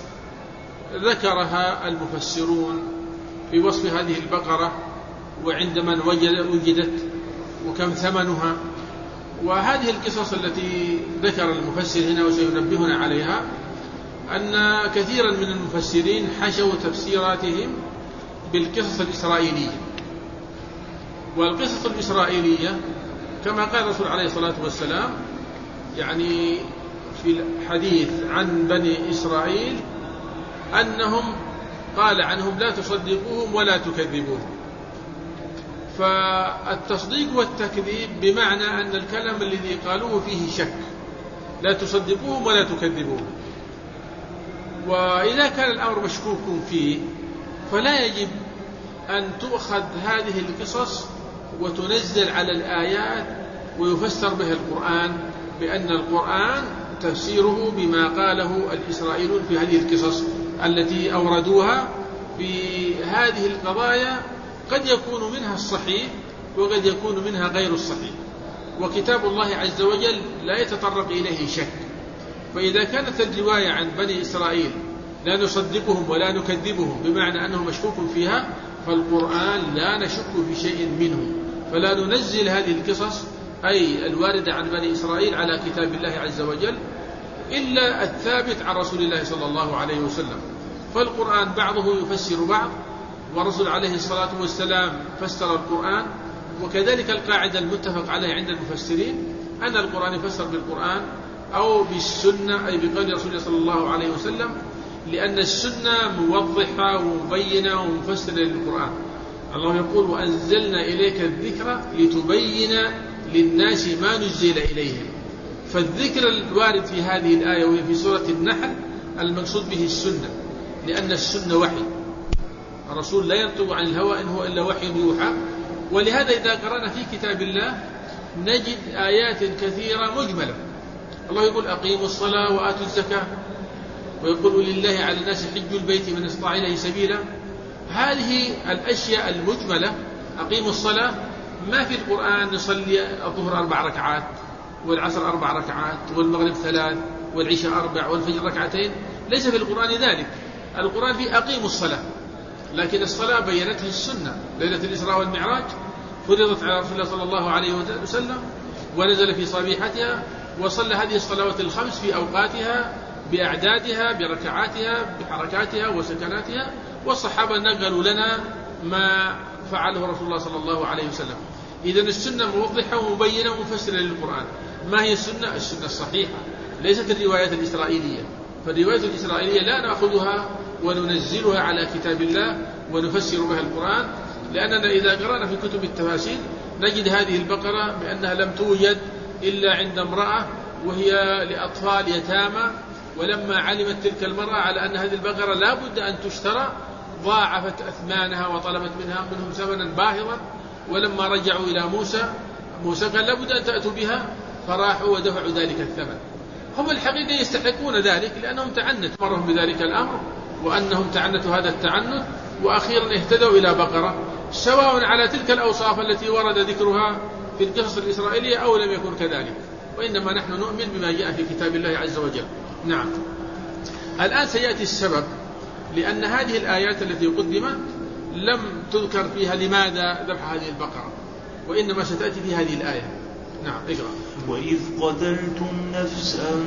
ذكرها المفسرون في وصف هذه البقرة وعند من وجدت وكم ثمنها، وهذه القصص التي ذكر المفسر هنا وسينبهنا عليها أن كثيرا من المفسرين حشوا تفسيراتهم بالقصص الإسرائيلية. والقصص الإسرائيلية كما قال الرسول عليه الصلاة والسلام يعني في الحديث عن بني إسرائيل أنهم قال عنهم لا تصدقوهم ولا تكذبوهم. فالتصديق والتكذيب بمعنى أن الكلام الذي قالوه فيه شك، لا تصدقوهم ولا تكذبوهم. وإذا كان الأمر مشكوك فيه فلا يجب أن تؤخذ هذه القصص وتنزل على الآيات ويفسر بها القرآن، بأن القرآن تفسيره بما قاله الإسرائيليون في هذه القصص التي أوردوها في هذه القضايا، قد يكون منها الصحيح وقد يكون منها غير الصحيح، وكتاب الله عز وجل لا يتطرق إليه شك. فإذا كانت الرواية عن بني إسرائيل لا نصدقهم ولا نكذبهم بمعنى أنه مشكوك فيها، فالقرآن لا نشك في شيء منه، فلا ننزل هذه القصص أي الواردة عن بني إسرائيل على كتاب الله عز وجل إلا الثابت عن رسول الله صلى الله عليه وسلم. فالقرآن بعضه يفسر بعض، والرسول عليه الصلاة والسلام فسر القرآن. وكذلك القاعدة المتفق عليها عند المفسرين أن القرآن يفسر بالقرآن أو بالسنة أي بقول رسول الله صلى الله عليه وسلم، لأن السنة موضحة ومبينة ومفسرة للقرآن. الله يقول وأنزلنا إليك الذكر لتبين للناس ما نزل إليهم. فالذكر الوارد في هذه الآية وهي في سورة النحل المقصود به السنة، لأن السنة وحي، الرسول لا ينطق عن الهوى إن هو إلا وحي يوحى. ولهذا إذا قرأنا في كتاب الله نجد آيات كثيرة مجملة. الله يقول أقيموا الصلاة وآتوا الزكاة، ويقول لله على الناس حج البيت من استطاع إليه سبيلا. هذه الأشياء المجملة، أقيموا الصلاة، ما في القرآن نصلي الظهر أربع ركعات والعصر أربع ركعات والمغرب ثلاث والعشاء أربع والفجر ركعتين، ليس في القرآن ذلك. القرآن فيه أقيموا الصلاة، لكن الصلاة بينتها السنة. ليلة الإسراء والمعراج فرضت على رسول الله صلى الله عليه وسلم ونزل في صبيحتها، وصلى هذه الصلوات الخمس في أوقاتها بأعدادها بركعاتها بحركاتها وسكناتها، والصحابة نقلوا لنا ما فعله رسول الله صلى الله عليه وسلم. إذن السنة موضحة ومبينة ومفسرة للقرآن. ما هي السنة؟ السنة الصحيحة، ليست الروايات الإسرائيلية. فالروايات الإسرائيلية لا نأخذها وننزلها على كتاب الله ونفسر بها القرآن، لأننا إذا قرأنا في كتب التفاسير نجد هذه البقرة بأنها لم توجد إلا عند امرأة وهي لأطفال يتامى، ولما علمت تلك المرأة على أن هذه البقرة لا بد أن تشترى ضاعفت أثمانها وطلبت منها منهم ثمنا باهظا، ولما رجعوا إلى موسى موسى قال لابد أن تأتوا بها، فراحوا ودفعوا ذلك الثمن. هم الحقيقة يستحقون ذلك لأنهم تعنتوا مرهم بذلك الأمر، وأنهم تعنتوا هذا التعنت، وأخيرا اهتدوا إلى بقرة، سواء على تلك الأوصاف التي ورد ذكرها في القصص الإسرائيلية أو لم يكن كذلك، وإنما نحن نؤمن بما جاء في كتاب الله عز وجل. نعم. الآن سيأتي السبب، لأن هذه الآيات التي قدمت لم تذكر فيها لماذا ذبح هذه البقرة، وإنما ستأتي في هذه الآية. نعم اقرأ. وإذ قتلتم نفسا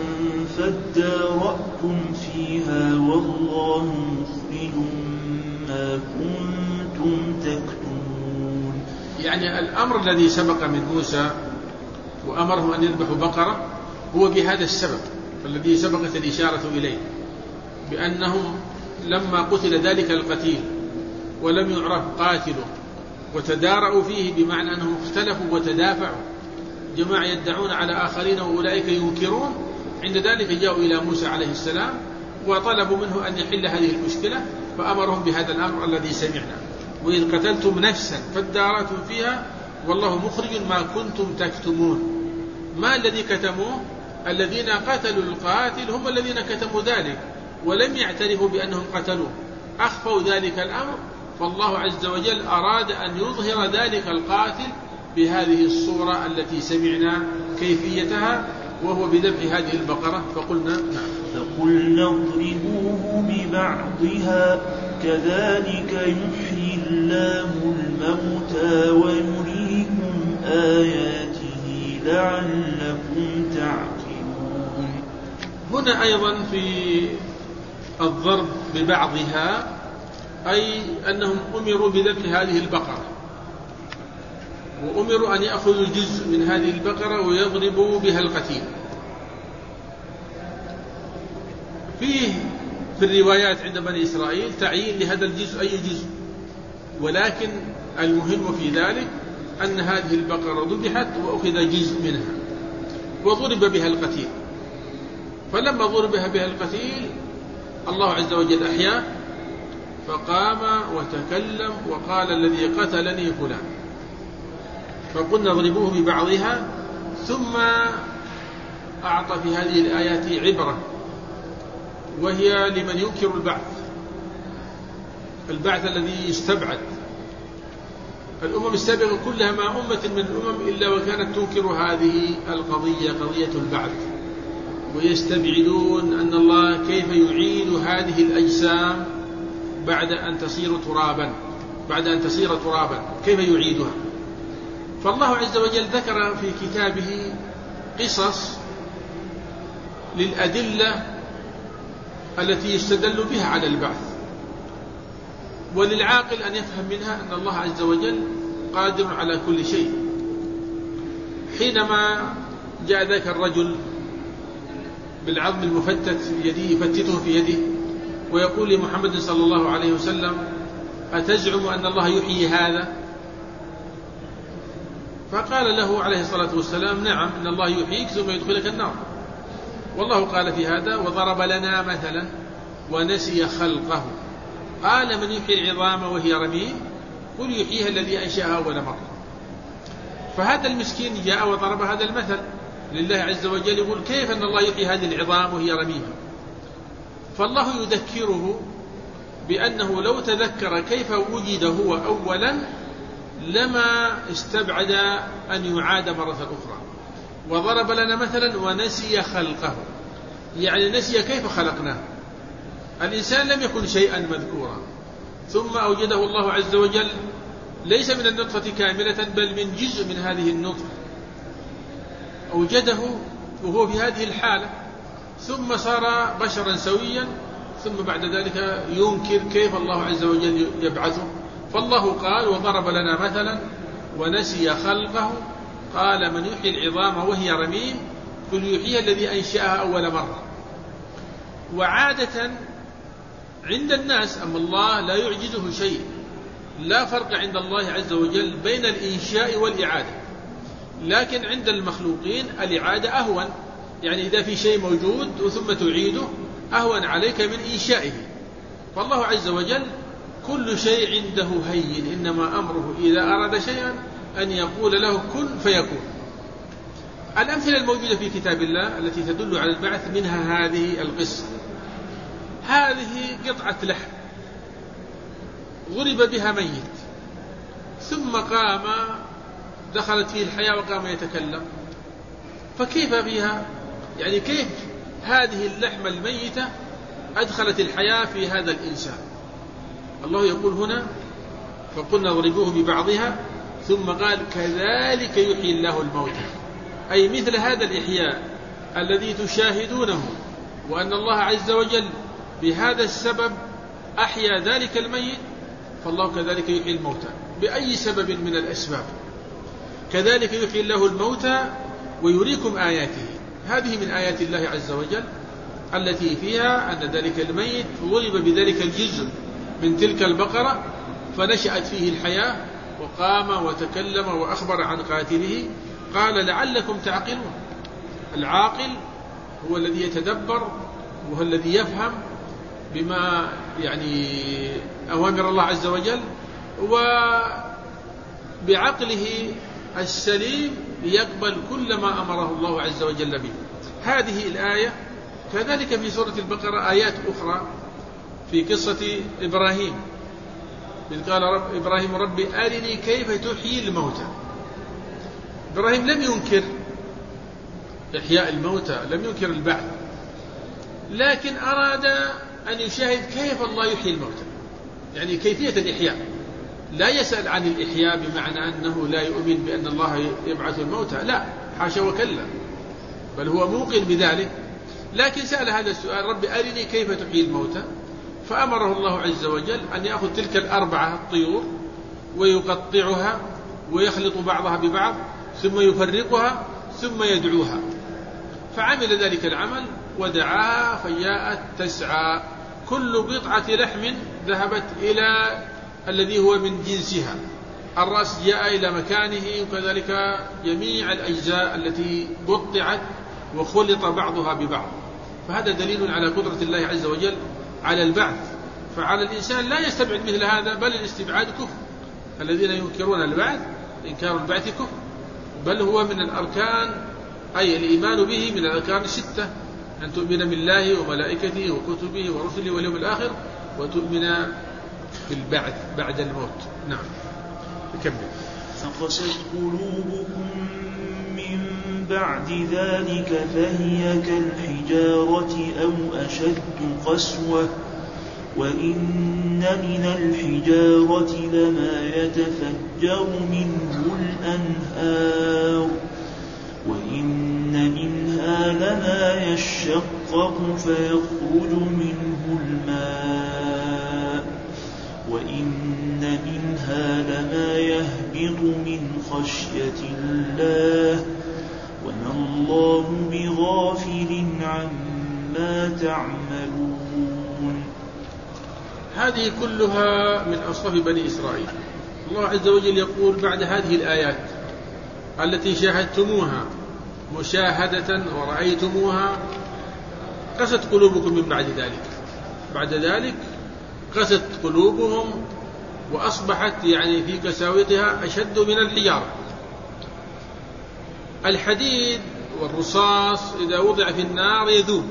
فادارأتم فيها والله مخرج ما كنتم تكتمون. يعني الأمر الذي سبق من موسى وأمرهم أن يذبحوا بقرة هو بهذا السبب الذي سبقت الإشارة إليه، بأنهم لما قتل ذلك القتيل ولم يعرف قاتله وتدارأوا فيه، بمعنى أنهم اختلفوا وتدافعوا، جماعة يدعون على آخرين وأولئك ينكرون، عند ذلك جاءوا إلى موسى عليه السلام وطلبوا منه أن يحل هذه المشكلة، فأمرهم بهذا الأمر الذي سمعنا. وإذ قتلتم نفسا فادارأتم فيها والله مخرج ما كنتم تكتمون. ما الذي كتموه؟ الذين قتلوا القاتل هم الذين كتموا ذلك ولم يعترفوا بأنهم قتلوه، أخفوا ذلك الأمر، فالله عز وجل أراد أن يظهر ذلك القاتل بهذه الصورة التي سمعنا كيفيتها، وهو بذبح هذه البقرة. فقلنا نعم فقلنا اضربوه ببعضها كذلك يحيي الله الموتى ويريكم آياته لعلكم تعقلون. هنا أيضا في الضرب ببعضها أي أنهم أمروا بذبح هذه البقرة، وأمروا أن يأخذوا جزء من هذه البقرة ويضربوا بها القتيل. فيه في الروايات عند بني إسرائيل تعيين لهذا الجزء أي جزء، ولكن المهم في ذلك أن هذه البقرة ذبحت وأخذ جزء منها وضرب بها القتيل. فلما ضرب بها القتيل الله عز وجل أحياه، فقام وتكلم وقال الذي قتلني فلان. فقلنا اضربوه ببعضها، ثم أعطى في هذه الآيات عبرة، وهي لمن ينكر البعث، البعث الذي يستبعد. الأمم السابقة كلها ما أمة من الأمم إلا وكانت تنكر هذه القضية، قضية البعث، ويستبعدون أن الله كيف يعيد هذه الأجسام بعد أن تصير ترابا، بعد أن تصير ترابا كيف يعيدها. فالله عز وجل ذكر في كتابه قصص للأدلة التي يستدل بها على البعث، وللعاقل أن يفهم منها أن الله عز وجل قادر على كل شيء. حينما جاء ذاك الرجل بالعظم المفتت في يده يفتته في يده ويقول لمحمد صلى الله عليه وسلم أتزعم أن الله يحيي هذا؟ فقال له عليه الصلاة والسلام نعم إن الله يحييك ثم يدخلك النار. والله قال في هذا وضرب لنا مثلا ونسي خلقه قال من يحيي العظام وهي رميم قل يحييها الذي أنشأها أول مرة. فهذا المسكين جاء وضرب هذا المثل لله عز وجل، يقول كيف أن الله يحيي هذه العظام وهي رميم؟ فالله يذكره بأنه لو تذكر كيف وجد هو أولا لما استبعد أن يعاد مرة أخرى. وضرب لنا مثلا ونسي خلقه، يعني نسي كيف خلقناه. الإنسان لم يكن شيئا مذكورا، ثم أوجده الله عز وجل ليس من النطفة كاملة بل من جزء من هذه النطفة، أوجده وهو في هذه الحالة، ثم صار بشرا سويا، ثم بعد ذلك ينكر كيف الله عز وجل يبعثه. فالله قال وضرب لنا مثلا ونسي خلقه قال من يحيي العظام وهي رميم قل يحييها الذي أنشأها أول مرة. وعادة عند الناس أما الله لا يعجزه شيء، لا فرق عند الله عز وجل بين الإنشاء والإعادة، لكن عند المخلوقين الإعادة أهون، يعني إذا في شيء موجود ثم تعيده أهون عليك من إنشائه. فالله عز وجل كل شيء عنده هين، إنما أمره إذا أراد شيئا أن يقول له كن فيكون. الأمثلة الموجودة في كتاب الله التي تدل على البعث منها هذه القصة. هذه قطعة لحم ضرب بها ميت ثم قام، دخلت فيه الحياة وقام يتكلم، فكيف بها؟ يعني كيف هذه اللحمة الميتة أدخلت الحياة في هذا الإنسان؟ الله يقول هنا فقلنا اضربوه ببعضها ثم قال كذلك يحيي الله الموتى، أي مثل هذا الإحياء الذي تشاهدونه، وأن الله عز وجل بهذا السبب أحيا ذلك الميت، فالله كذلك يحيي الموتى بأي سبب من الأسباب. كذلك يحيي الله الموتى ويريكم آياته. هذه من آيات الله عز وجل التي فيها أن ذلك الميت ضرب بذلك الجزء من تلك البقرة فنشأت فيه الحياة وقام وتكلم وأخبر عن قاتله. قال لعلكم تعقلون. العاقل هو الذي يتدبر وهو الذي يفهم بما يعني أوامر الله عز وجل، وبعقله السليم يقبل كل ما أمره الله عز وجل به. هذه الآية كذلك في سورة البقرة آيات أخرى في قصة إبراهيم، إذ قال رب إبراهيم ربي أرني كيف تحيي الموتى. إبراهيم لم ينكر إحياء الموتى، لم ينكر البعث، لكن أراد أن يشاهد كيف الله يحيي الموتى، يعني كيفية الإحياء. لا يسأل عن الإحياء بمعنى أنه لا يؤمن بأن الله يبعث الموتى، لا حاشا وكلا، بل هو موقن بذلك، لكن سأل هذا السؤال رب أرني كيف تحيي الموتى. فأمره الله عز وجل أن يأخذ تلك الأربعة الطيور ويقطعها ويخلط بعضها ببعض ثم يفرقها ثم يدعوها، فعمل ذلك العمل ودعاها فجاءت تسعى، كل قطعة لحم ذهبت إلى الذي هو من جنسها، الرأس جاء إلى مكانه، وكذلك جميع الأجزاء التي قطعت وخلط بعضها ببعض. فهذا دليل على قدرة الله عز وجل على البعث. فعلى الإنسان لا يستبعد مثل هذا، بل الاستبعاد كفر. الذين ينكرون البعث إنكار البعث كفر، بل هو من الأركان، أي الإيمان به من الأركان الستة، أن تؤمن بالله وملائكته وكتبه ورسله واليوم الآخر، وتؤمن بالبعث بعد الموت. نعم نكمل. فقست قلوبكم من بعد ذلك فهي كالحجارة أو أشد قسوة، وإن من الحجارة لما يتفجر منه الأنهار، وإن منها لما يشقق فيخرج منه الماء، وإن منها لما يهبط من خشية الله، وما الله بغافل عما تعملون. هذه كلها من أوصاف بني إسرائيل. الله عز وجل يقول بعد هذه الآيات التي شاهدتموها مشاهدة ورأيتموها قست قلوبكم من بعد ذلك. بعد ذلك قست قلوبهم وأصبحت يعني في قساوتها أشد من الحجارة. الحديد والرصاص إذا وضع في النار يذوب،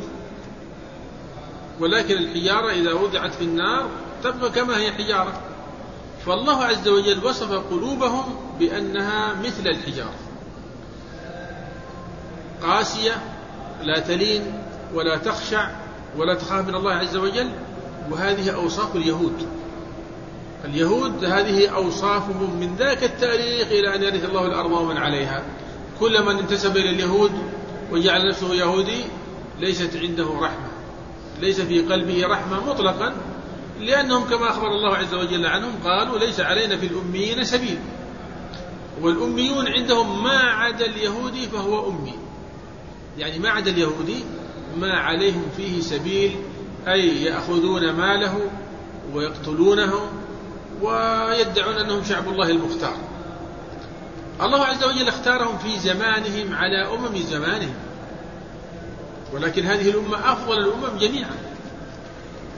ولكن الحجارة إذا وضعت في النار تبقى كما هي حجارة. فالله عز وجل وصف قلوبهم بأنها مثل الحجارة، قاسية لا تلين ولا تخشع ولا تخاف من الله عز وجل. وهذه أوصاف اليهود. اليهود هذه أوصافهم من ذاك التاريخ إلى أن يرث الله الأرض ومن عليها. كل من انتسب إلى اليهود وجعل نفسه يهودي ليست عنده رحمة، ليس في قلبه رحمة مطلقا، لأنهم كما أخبر الله عز وجل عنهم قالوا ليس علينا في الأميين سبيل. والأميون عندهم ما عدا اليهودي فهو أمي، يعني ما عدا اليهودي ما عليهم فيه سبيل، أي يأخذون ماله ويقتلونه ويدعون أنهم شعب الله المختار. الله عز وجل اختارهم في زمانهم على أمم زمانهم، ولكن هذه الأمة أفضل الأمم جميعا.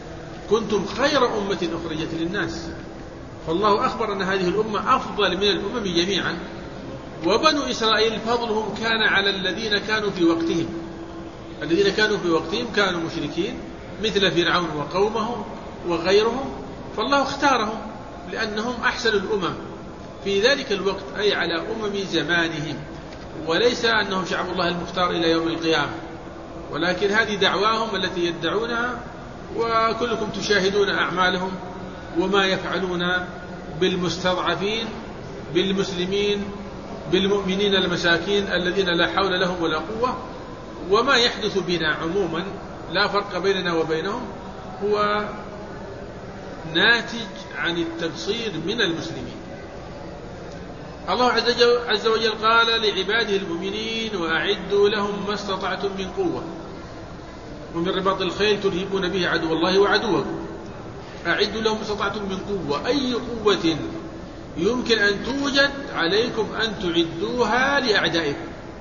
كنتم خير أمة أخرجت للناس. فالله أخبر أن هذه الأمة أفضل من الأمم جميعا. وبنو إسرائيل فضلهم كان على الذين كانوا في وقتهم. الذين كانوا في وقتهم كانوا مشركين مثل فرعون وقومه وغيرهم، فالله اختارهم لأنهم أحسن الأمم في ذلك الوقت، أي على أمم زمانهم، وليس أنهم شعب الله المختار إلى يوم القيامة. ولكن هذه دعواهم التي يدعونها، وكلكم تشاهدون أعمالهم وما يفعلون بالمستضعفين، بالمسلمين، بالمؤمنين المساكين الذين لا حول لهم ولا قوة. وما يحدث بنا عموما لا فرق بيننا وبينهم، هو ناتج عن التقصير من المسلمين. الله عز وجل قال لعباده المؤمنين: وأعدوا لهم ما استطعتم من قوة ومن رباط الخيل ترهبون به عدو الله وعدوكم. أعدوا لهم ما استطعتم من قوة، أي قوة يمكن أن توجد عليكم أن تعدوها لأعدائكم.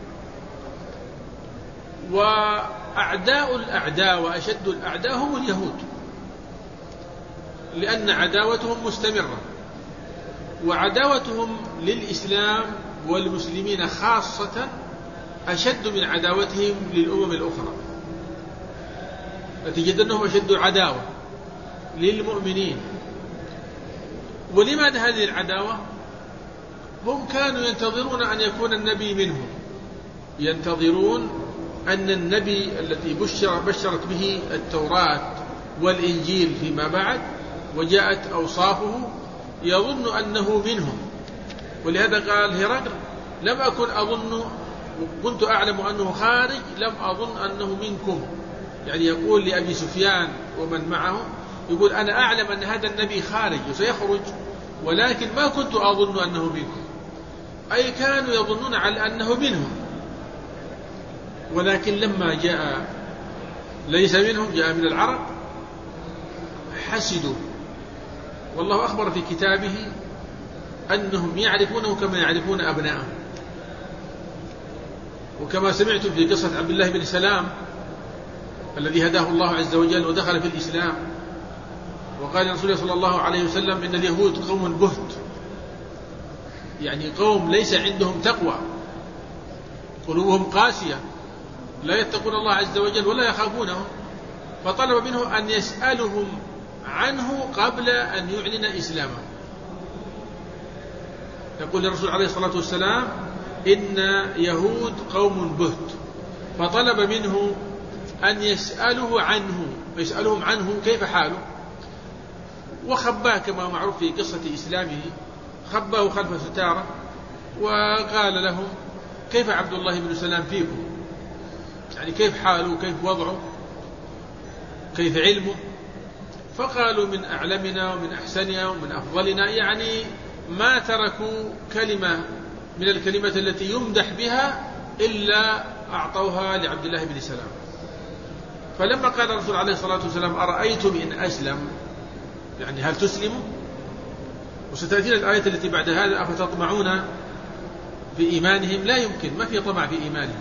وأعداء الأعداء وأشد الأعداء هم اليهود، لأن عداوتهم مستمرة، وعداوتهم للإسلام والمسلمين خاصة أشد من عداوتهم للأمم الأخرى. نتيجة أنهم أشد عداوة للمؤمنين. ولماذا هذه العداوة؟ هم كانوا ينتظرون أن يكون النبي منهم، ينتظرون أن النبي الذي بشر بشرت به التوراة والإنجيل فيما بعد وجاءت أوصافه، يظن أنه منهم. ولهذا قال هرقل: لم أكن أظن، كنت أعلم أنه خارج، لم أظن أنه منكم. يعني يقول لأبي سفيان ومن معه، يقول: أنا أعلم أن هذا النبي خارج وسيخرج، ولكن ما كنت أظن أنه منكم. أي كانوا يظنون على أنه منهم، ولكن لما جاء ليس منهم، جاء من العرب، حسدوا. والله أخبر في كتابه أنهم يعرفونه كما يعرفون أبناءهم. وكما سمعتم في قصة عبد الله بن سلام الذي هداه الله عز وجل ودخل في الإسلام، وقال رسول الله صلى الله عليه وسلم: إن اليهود قوم بهت، يعني قوم ليس عندهم تقوى، قلوبهم قاسية، لا يتقون الله عز وجل ولا يخافونه. فطلب منه أن يسألهم عنه قبل أن يعلن إسلامه. يقول الرسول عليه الصلاة والسلام: إن يهود قوم بهت، فطلب منه أن يسأله عنه، يسألهم عنه كيف حاله. وخباه كما معروف في قصة إسلامه، خباه خلف ستارة وقال لهم: كيف عبد الله بن سلام فيكم؟ يعني كيف حاله، كيف وضعه، كيف علمه؟ فقالوا: من أعلمنا ومن أحسننا ومن أفضلنا. يعني ما تركوا كلمة من الكلمات التي يمدح بها إلا أعطوها لعبد الله بن سلام. فلما قال الرسول عليه الصلاة والسلام: أرأيتم إن أسلم، يعني هل تسلموا؟ وستأتينا الآية التي بعد هذا: أفتطمعون في إيمانهم؟ لا يمكن، ما في طمع في إيمانهم.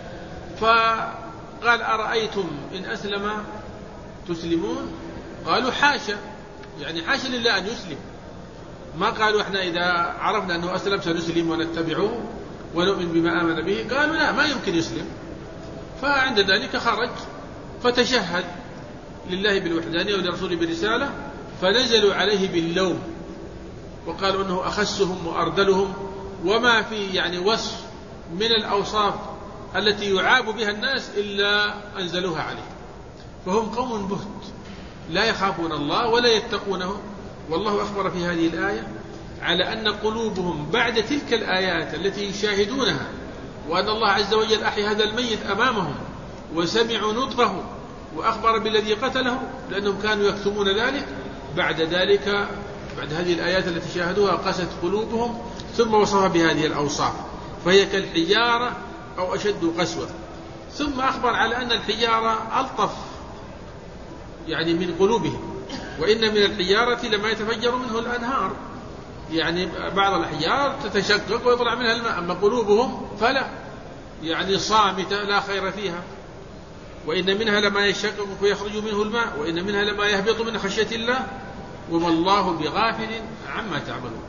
فقال: أرأيتم إن أسلم تسلمون؟ قالوا: حاشا، يعني حاشا لله أن يسلم. ما قالوا: إحنا إذا عرفنا أنه أسلم سنسلم ونتبعه ونؤمن بما آمن به. قالوا: لا، ما يمكن يسلم. فعند ذلك خرج فتشهد لله بالوحدانية ولرسوله بالرسالة، فنزلوا عليه باللوم وقالوا أنه أخسهم وأردلهم، وما في يعني وصف من الأوصاف التي يعاب بها الناس إلا أنزلوها عليه. فهم قوم بهت لا يخافون الله ولا يتقونه. والله أخبر في هذه الآية على أن قلوبهم بعد تلك الآيات التي يشاهدونها، وأن الله عز وجل أحيا هذا الميت أمامهم وسمعوا نطقه، وأخبر بالذي قتله، لأنهم كانوا يكتمون ذلك. بعد ذلك، بعد هذه الآيات التي شاهدوها، قست قلوبهم، ثم وصفها بهذه الأوصاف، فهي كالحجارة أو أشد قسوة. ثم أخبر على أن الحجارة ألطف يعني من قلوبهم، وإن من الحجارة لما يتفجر منه الأنهار، يعني بعض الحجار تتشقق ويطلع منها الماء، أما قلوبهم فلا، يعني صامتة لا خير فيها. وإن منها لما يشقق فيخرج منه الماء وإن منها لما يهبط من خشية الله وما الله بغافل عما تعملون.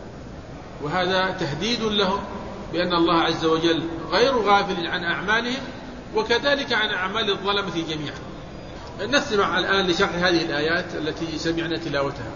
وهذا تهديد لهم بأن الله عز وجل غير غافل عن أعمالهم وكذلك عن أعمال الظلمة جميعا. نستمع الآن لشرح هذه الآيات التي سمعنا تلاوتها.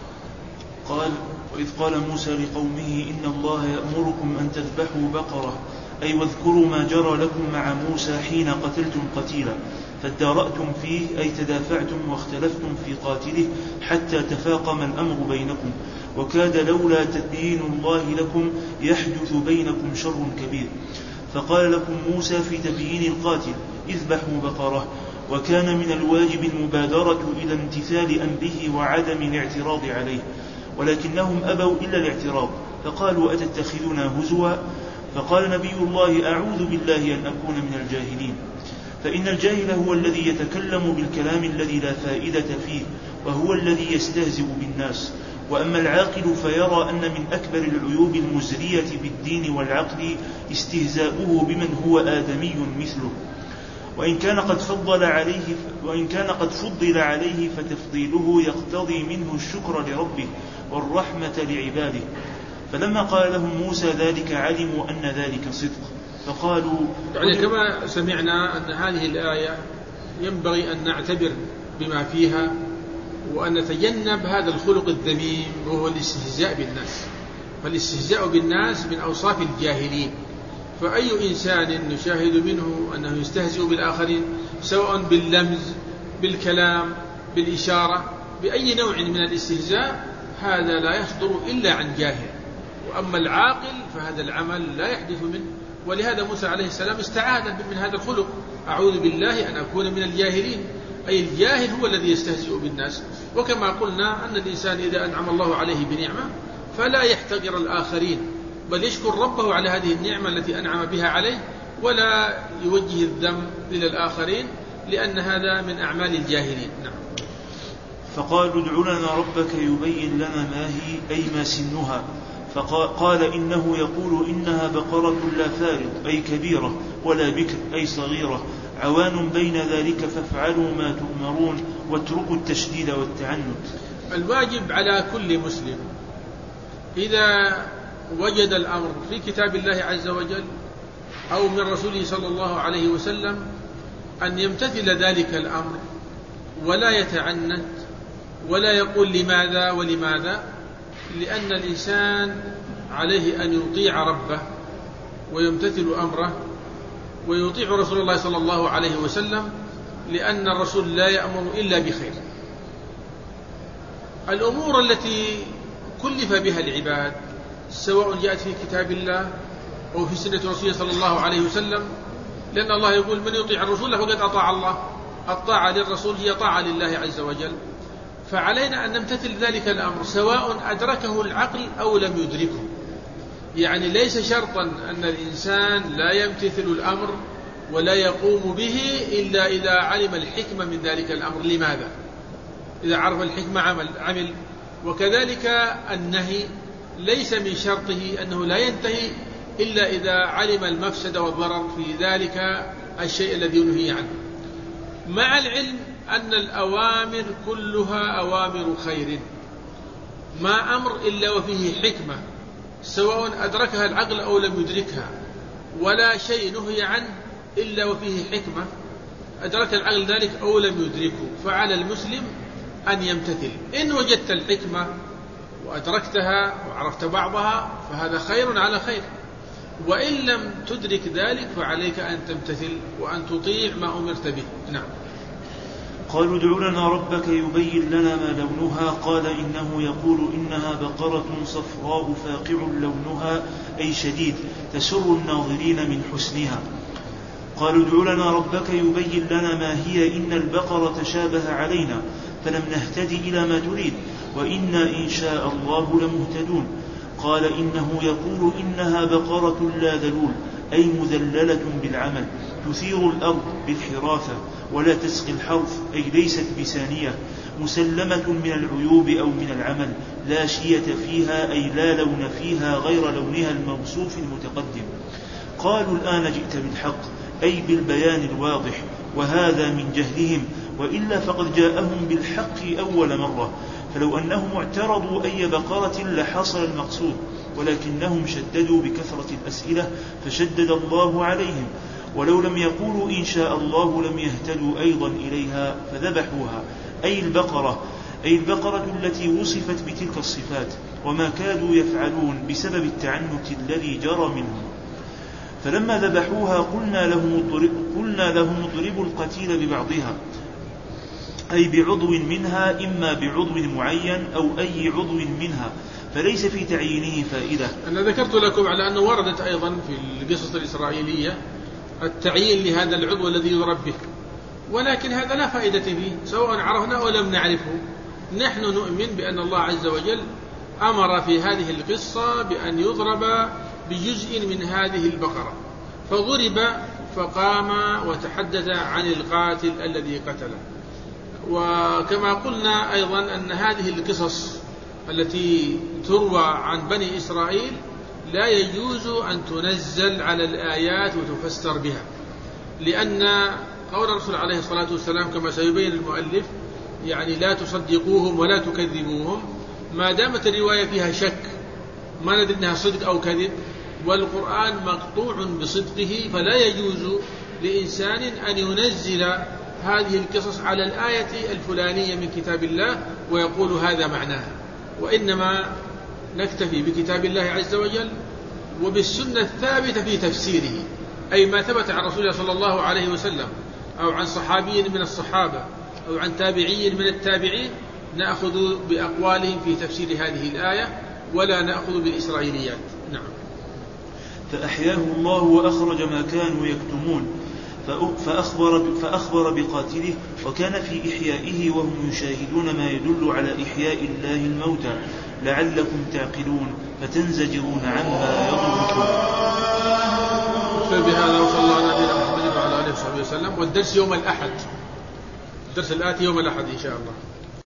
قال: وإذ قال موسى لقومه إن الله يأمركم أن تذبحوا بقرة، أي واذكروا ما جرى لكم مع موسى حين قتلتم قتيلا فادارأتم فيه، أي تدافعتم واختلفتم في قاتله حتى تفاقم الأمر بينكم، وكاد لولا تبيين الله لكم يحدث بينكم شر كبير. فقال لكم موسى في تبيين القاتل: اذبحوا بقرة. وكان من الواجب المبادرة إلى امتثال أمره وعدم الاعتراض عليه، ولكنهم أبوا إلا الاعتراض فقالوا: أتتخذنا هزوا؟ فقال نبي الله: أعوذ بالله أن أكون من الجاهلين. فإن الجاهل هو الذي يتكلم بالكلام الذي لا فائدة فيه، وهو الذي يستهزئ بالناس. وأما العاقل فيرى أن من أكبر العيوب المزرية بالدين والعقل استهزاؤه بمن هو آدمي مثله، وإن كان قد فضل عليه وإن كان قد فضل عليه فتفضيله يقتضي منه الشكر لربه والرحمة لعباده. فلما قال لهم موسى ذلك علموا أن ذلك صدق، فقالوا يعني كما سمعنا أن هذه الآية ينبغي أن نعتبر بما فيها وأن نتجنب هذا الخلق الذميم وهو الاستهزاء بالناس. فالاستهزاء بالناس من أوصاف الجاهلين، فأي إنسان نشاهد منه أنه يستهزئ بالآخرين سواء باللمز بالكلام بالإشارة بأي نوع من الاستهزاء هذا لا يصدر إلا عن جاهل. وأما العاقل فهذا العمل لا يحدث منه، ولهذا موسى عليه السلام استعاذ من هذا الخلق: أعوذ بالله أن أكون من الجاهلين، أي الجاهل هو الذي يستهزئ بالناس. وكما قلنا أن الإنسان إذا أنعم الله عليه بنعمة فلا يحتقر الآخرين بل يشكر ربه على هذه النعمة التي أنعم بها عليه ولا يوجه الذنب إلى الآخرين، لأن هذا من أعمال الجاهلين. نعم. فقالوا: ادع لنا ربك يبين لنا ما هي، أي ما سنها. فقال: إنه يقول إنها بقرة لا فارض، أي كبيرة، ولا بكر، أي صغيرة، عوان بين ذلك، فافعلوا ما تؤمرون واتركوا التشديد والتعنت. الواجب على كل مسلم إذا وجد الأمر في كتاب الله عز وجل أو من رسوله صلى الله عليه وسلم أن يمتثل ذلك الأمر ولا يتعنت ولا يقول لماذا ولماذا، لأن الإنسان عليه أن يطيع ربه ويمتثل أمره ويطيع رسول الله صلى الله عليه وسلم، لأن الرسول لا يأمر إلا بخير. الأمور التي كلف بها العباد سواء جاءت في كتاب الله أو في سنة رسوله صلى الله عليه وسلم، لأن الله يقول: من يطيع الرسول فقد أطاع الله. الطاعة للرسول هي طاعة لله عز وجل، فعلينا أن نمتثل ذلك الأمر سواء أدركه العقل أو لم يدركه. يعني ليس شرطا أن الإنسان لا يمتثل الأمر ولا يقوم به إلا إذا علم الحكمة من ذلك الأمر. لماذا؟ إذا عرف الحكمة عمل, عمل. وكذلك النهي ليس من شرطه أنه لا ينتهي إلا إذا علم المفسد والضرر في ذلك الشيء الذي ينهي عنه، مع العلم أن الأوامر كلها أوامر خير، ما أمر إلا وفيه حكمة سواء أدركها العقل أو لم يدركها، ولا شيء نهي عنه إلا وفيه حكمة أدرك العقل ذلك أو لم يدركه. فعلى المسلم أن يمتثل. إن وجدت الحكمة وأدركتها وعرفت بعضها فهذا خير على خير، وإن لم تدرك ذلك فعليك أن تمتثل وأن تطيع ما أمرت به. نعم. قالوا: ادع لنا ربك يبين لنا ما لونها. قال: إنه يقول إنها بقرة صفراء فاقع لونها، أي شديد، تسر الناظرين من حسنها. قالوا: ادع لنا ربك يبين لنا ما هي، إن البقرة تشابه علينا فلم نهتدي إلى ما تريد، وإنا إن شاء الله لمهتدون. قال: إنه يقول إنها بقرة لا ذلول، أي مذللة بالعمل، تثير الأرض بالحراثة ولا تسقي الحرث، أي ليست بسانية، مسلمة من العيوب أو من العمل، لا شية فيها، أي لا لون فيها غير لونها الموصوف المتقدم. قالوا: الآن جئت بالحق، أي بالبيان الواضح، وهذا من جهلهم، وإلا فقد جاءهم بالحق أول مرة، فلو أنهم اعترضوا أي بقرة لحصل المقصود، ولكنهم شددوا بكثرة الأسئلة فشدد الله عليهم، ولو لم يقولوا إن شاء الله لم يهتدوا أيضا إليها فذبحوها، أي البقرة أي البقرة التي وصفت بتلك الصفات، وما كادوا يفعلون بسبب التعنت الذي جرى منهم. فلما ذبحوها قلنا لهم اضربوا, قلنا لهم اضربوا القتيل ببعضها، أي بعضو منها، إما بعضو معين أو أي عضو منها، فليس في تعيينه فائدة. أنا ذكرت لكم على أنه وردت أيضا في القصص الإسرائيلية التعيين لهذا العضو الذي يضرب به، ولكن هذا لا فائدة فيه سواء عرفنا أو لم نعرفه. نحن نؤمن بأن الله عز وجل أمر في هذه القصة بأن يضرب بجزء من هذه البقرة، فضرب فقام وتحدث عن القاتل الذي قتله. وكما قلنا أيضا أن هذه القصص التي تروى عن بني إسرائيل لا يجوز أن تنزل على الآيات وتفسر بها، لأن قول الرسول عليه الصلاة والسلام كما سيبين المؤلف يعني لا تصدقوهم ولا تكذبوهم، ما دامت الرواية فيها شك ما ندري أنها صدق أو كذب، والقرآن مقطوع بصدقه، فلا يجوز لإنسان أن ينزل هذه القصص على الآية الفلانية من كتاب الله ويقول هذا معناها، وإنما نكتفي بكتاب الله عز وجل وبالسنة الثابتة في تفسيره، أي ما ثبت عن رسول الله صلى الله عليه وسلم أو عن صحابي من الصحابة أو عن تابعي من التابعين، نأخذ بأقوالهم في تفسير هذه الآية ولا نأخذ بالإسرائيليات. نعم. فأحياه الله وأخرج ما كانوا يكتمون، فأخبر, فأخبر بقاتله، وكان في إحيائه وهم يشاهدون ما يدل على إحياء الله الموتى لعلكم تعقلون فتنزجرون عما يضركم. فبهذا وصلى الله على نبينا محمد وعلى آله وصحبه وسلم. والدرس يوم الأحد، الدرس الآتي يوم الأحد إن شاء الله.